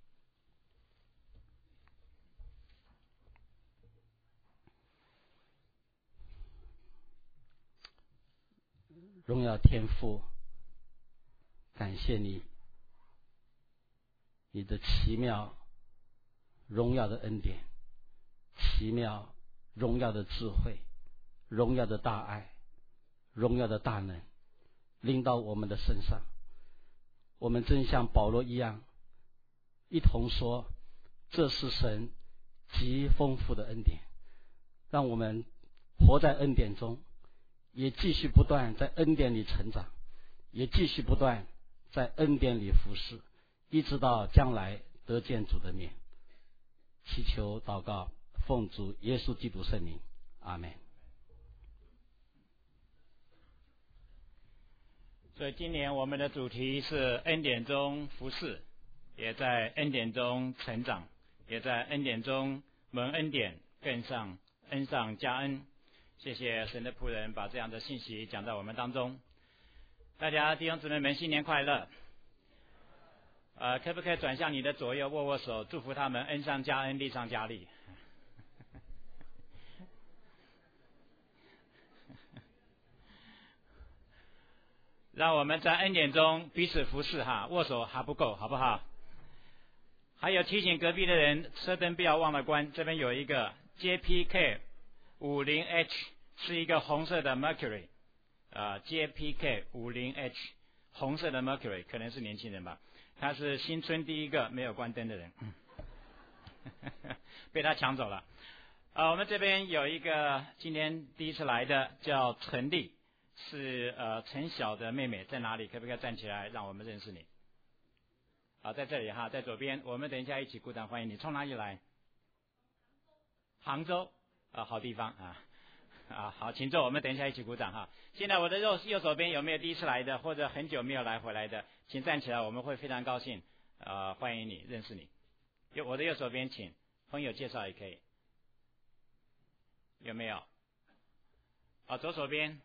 荣耀天父，感谢你，你的奇妙荣耀的恩典，奇妙荣耀的智慧，荣耀的大爱， 荣耀的大能临到我们的身上。我们正像保罗一样，一同说这是神极丰富的恩典，让我们活在恩典中，也继续不断在恩典里成长，也继续不断在恩典里服侍，一直到将来得见主的面。祈求祷告，奉主耶稣基督圣名，阿们。 所以今年我们的主题是恩典中服侍，也在恩典中成长，也在恩典中蒙恩典，更上恩上加恩。谢谢神的仆人把这样的信息讲在我们当中。大家弟兄姊妹们，新年快乐！呃，可不可以转向你的左右握握手，祝福他们恩上加恩，利上加利？让我们在恩典中彼此服侍哈，握手还不够，好不好？还有提醒隔壁的人，车灯不要忘了关。这边有一个 J P K 五十 H， 是一个红色的 Mercury， 呃 J P K 五十 H 红色的 Mercury， 可能是年轻人吧。他是新村第一个没有关灯的人，被他抢走了。呃，我们这边有一个今天第一次来的，叫陈丽。是呃陈晓的妹妹，在哪里？可不可以站起来让我们认识你？好，在这里哈，在左边。我们等一下一起鼓掌欢迎你。从哪里来？杭州啊，好地方啊啊，好，请坐。我们等一下一起鼓掌哈。现在我的右右手边有没有第一次来的，或者很久没有来回来的？请站起来，我们会非常高兴呃欢迎你，认识你。有我的右手边，请朋友介绍也可以。有没有？啊，左手边。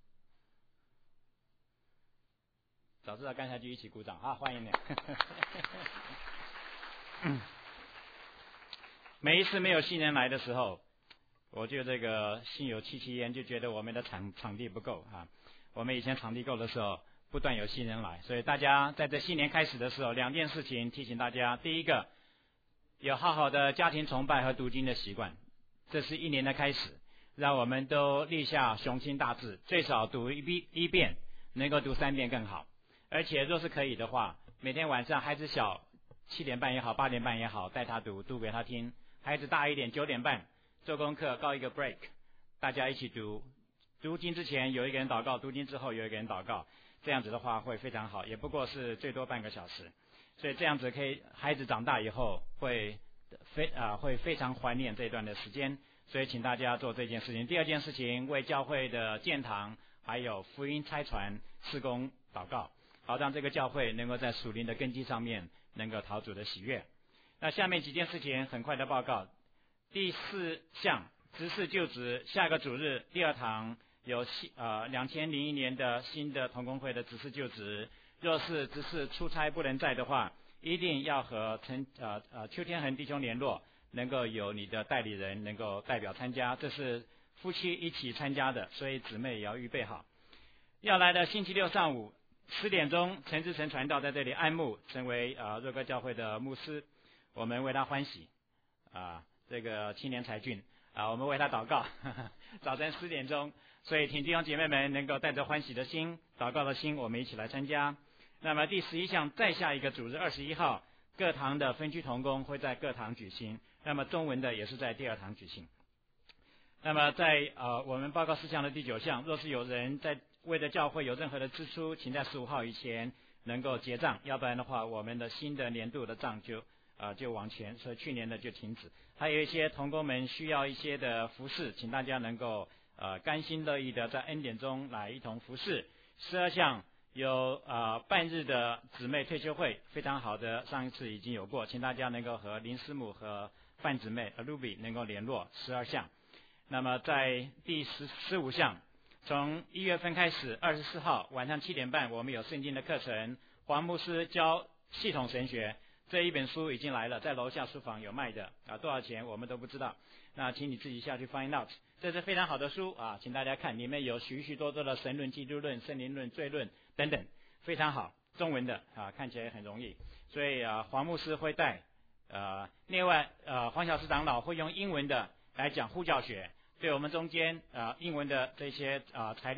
早知道刚才就一起鼓掌啊！欢迎你。每一次没有新人来的时候，我就这个心有戚戚焉，就觉得我们的场场地不够啊。我们以前场地够的时候，不断有新人来，所以大家在这新年开始的时候，两件事情提醒大家：第一个，有好好的家庭崇拜和读经的习惯，这是一年的开始，让我们都立下雄心大志，最少读一遍一遍，能够读三遍更好。而且若是可以的话，每天晚上孩子小，七点半也好，八点半也好，带他读，读给他听。孩子大一点，九点半做功课，告一个 break， 大家一起读。读经之前有一个人祷告，读经之后有一个人祷告，这样子的话会非常好，也不过是最多半个小时。所以这样子可以，孩子长大以后会非啊、呃、会非常怀念这段的时间。所以请大家做这件事情。第二件事情，为教会的建堂还有福音差传事工祷告。好，让这个教会能够在属灵的根基上面能够讨主的喜悦。那下面几件事情很快的报告。第四项，执事就职，下个主日第二堂有呃两千零一年的新的同工会的执事就职。若是执事出差不能在的话，一定要和陈呃呃邱天恒弟兄联络，能够有你的代理人能够代表参加，这是夫妻一起参加的，所以姊妹也要预备好。要来的星期六上午十点钟，陈志成传道在这里按牧，成为啊若歌教会的牧师，我们为他欢喜啊，这个青年才俊啊，我们为他祷告。呵呵早晨十点钟，所以请弟兄姐妹们能够带着欢喜的心、祷告的心，我们一起来参加。那么第十一项，再下一个主日二十一号，各堂的分区同工会在各堂举行，那么中文的也是在第二堂举行。那么在呃我们报告事项的第九项，若是有人在为了教会有任何的支出，请在十五号以前能够结账，要不然的话，我们的新的年度的账就呃就往前，所以去年的就停止。还有一些同工们需要一些的服侍，请大家能够呃甘心乐意的在恩典中来一同服侍。十二项有呃半日的姊妹退休会，非常好的，上一次已经有过，请大家能够和林师母和范姊妹 Ruby 能够联络。十二项。那么在第十十五项，从一月份开始，二十四号晚上七点半，我们有圣经的课程，黄牧师教系统神学，这一本书已经来了，在楼下书房有卖的啊，多少钱我们都不知道，那请你自己下去 find out。这是非常好的书啊，请大家看，里面有许许多多的神论、基督论、圣灵论、罪论等等，非常好，中文的啊，看起来很容易。所以啊，黄牧师会带，呃，另外呃，黄小师长老会用英文的来讲护教学。对我们中间啊、呃、英文的这些啊、呃、材料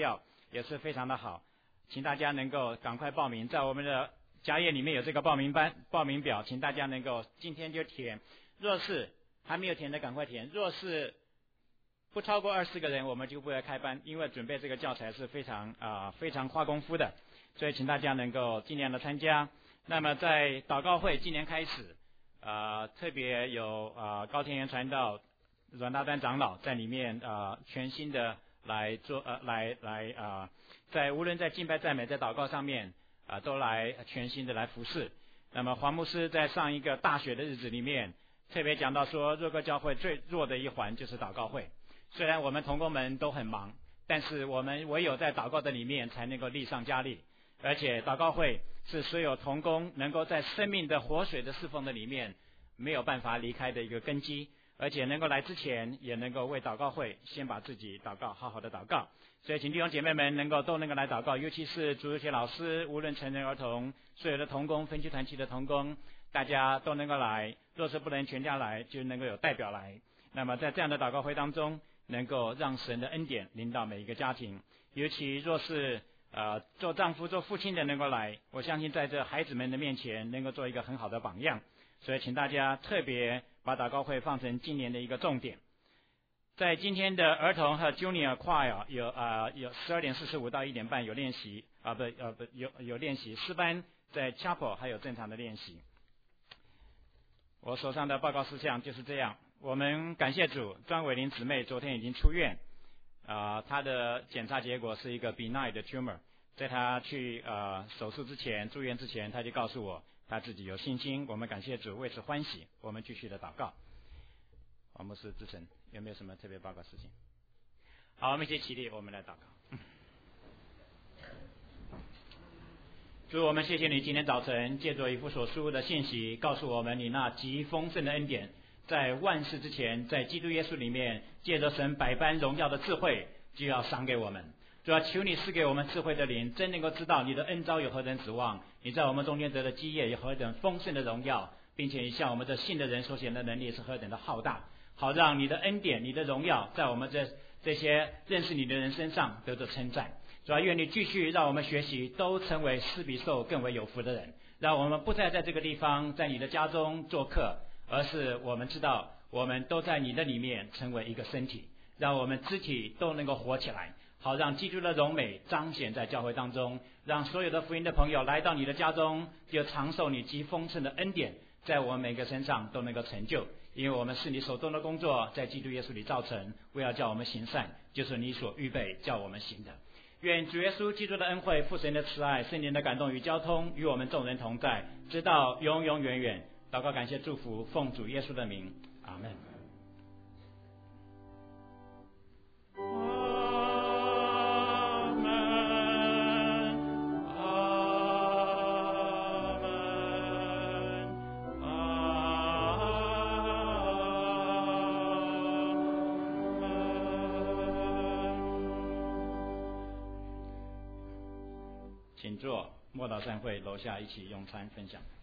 也是非常的好，请大家能够赶快报名，在我们的家业里面有这个报名班报名表，请大家能够今天就填，若是还没有填的赶快填，若是不超过二十个人，我们就不会开班，因为准备这个教材是非常啊、呃、非常花功夫的，所以请大家能够尽量的参加。那么在祷告会今年开始，呃，特别有呃高天元传道、阮大丹长老在里面呃全新的来做呃来来啊、呃，在无论在敬拜赞美在祷告上面啊、呃、都来全新的来服侍。那么黄牧师在上一个大学的日子里面特别讲到说，若歌教会最弱的一环就是祷告会。虽然我们同工们都很忙，但是我们唯有在祷告的里面才能够力上加力，而且祷告会是所有同工能够在生命的活水的侍奉的里面没有办法离开的一个根基，而且能够来之前也能够为祷告会先把自己祷告好好的祷告。所以请弟兄姐妹们能够都能够来祷告，尤其是主日学老师，无论成人儿童，所有的同工分区团契的同工，大家都能够来，若是不能全家来，就能够有代表来。那么在这样的祷告会当中，能够让神的恩典临到每一个家庭，尤其若是呃做丈夫做父亲的能够来，我相信在这孩子们的面前能够做一个很好的榜样。所以请大家特别把祷告会放成今年的一个重点。在今天的儿童和 Junior Choir 有啊、呃、有十二点四十五到一点半有练习啊、呃、不呃不有有练习，诗班在 Chapel 还有正常的练习。我手上的报告事项就是这样。我们感谢主，庄伟玲姊妹昨天已经出院，啊、呃，她的检查结果是一个 benign 的 tumor， 在她去呃手术之前，住院之前，她就告诉我她自己有信心。我们感谢主，为此欢喜。我们继续的祷告。黄牧师之神有没有什么特别报告事情？好，我们一起起立，我们来祷告。主，我们谢谢你今天早晨借着一幅所书的信息，告诉我们你那极丰盛的恩典。在万事之前，在基督耶稣里面，借着神百般荣耀的智慧，就要赏给我们。主要求你赐给我们智慧的灵，真能够知道你的恩召有何等指望，你在我们中间得的基业有何等丰盛的荣耀，并且向我们这信的人所显的能力是何等的浩大，好让你的恩典、你的荣耀在我们这这些认识你的人身上得着称赞。主要愿你继续让我们学习，都成为施比受更为有福的人，让我们不再在这个地方，在你的家中做客，而是我们知道我们都在你的里面成为一个身体，让我们肢体都能够活起来，好让基督的荣美彰显在教会当中，让所有的福音的朋友来到你的家中，就长受你极丰盛的恩典，在我们每个身上都能够成就，因为我们是你手中的工作，在基督耶稣里造成，为要叫我们行善，就是你所预备叫我们行的。愿主耶稣基督的恩惠、父神的慈爱、圣灵的感动与交通与我们众人同在，直到永永远远。祷告感谢祝福，奉主耶稣的名，阿门。请坐，默祷散会，楼下一起用餐分享。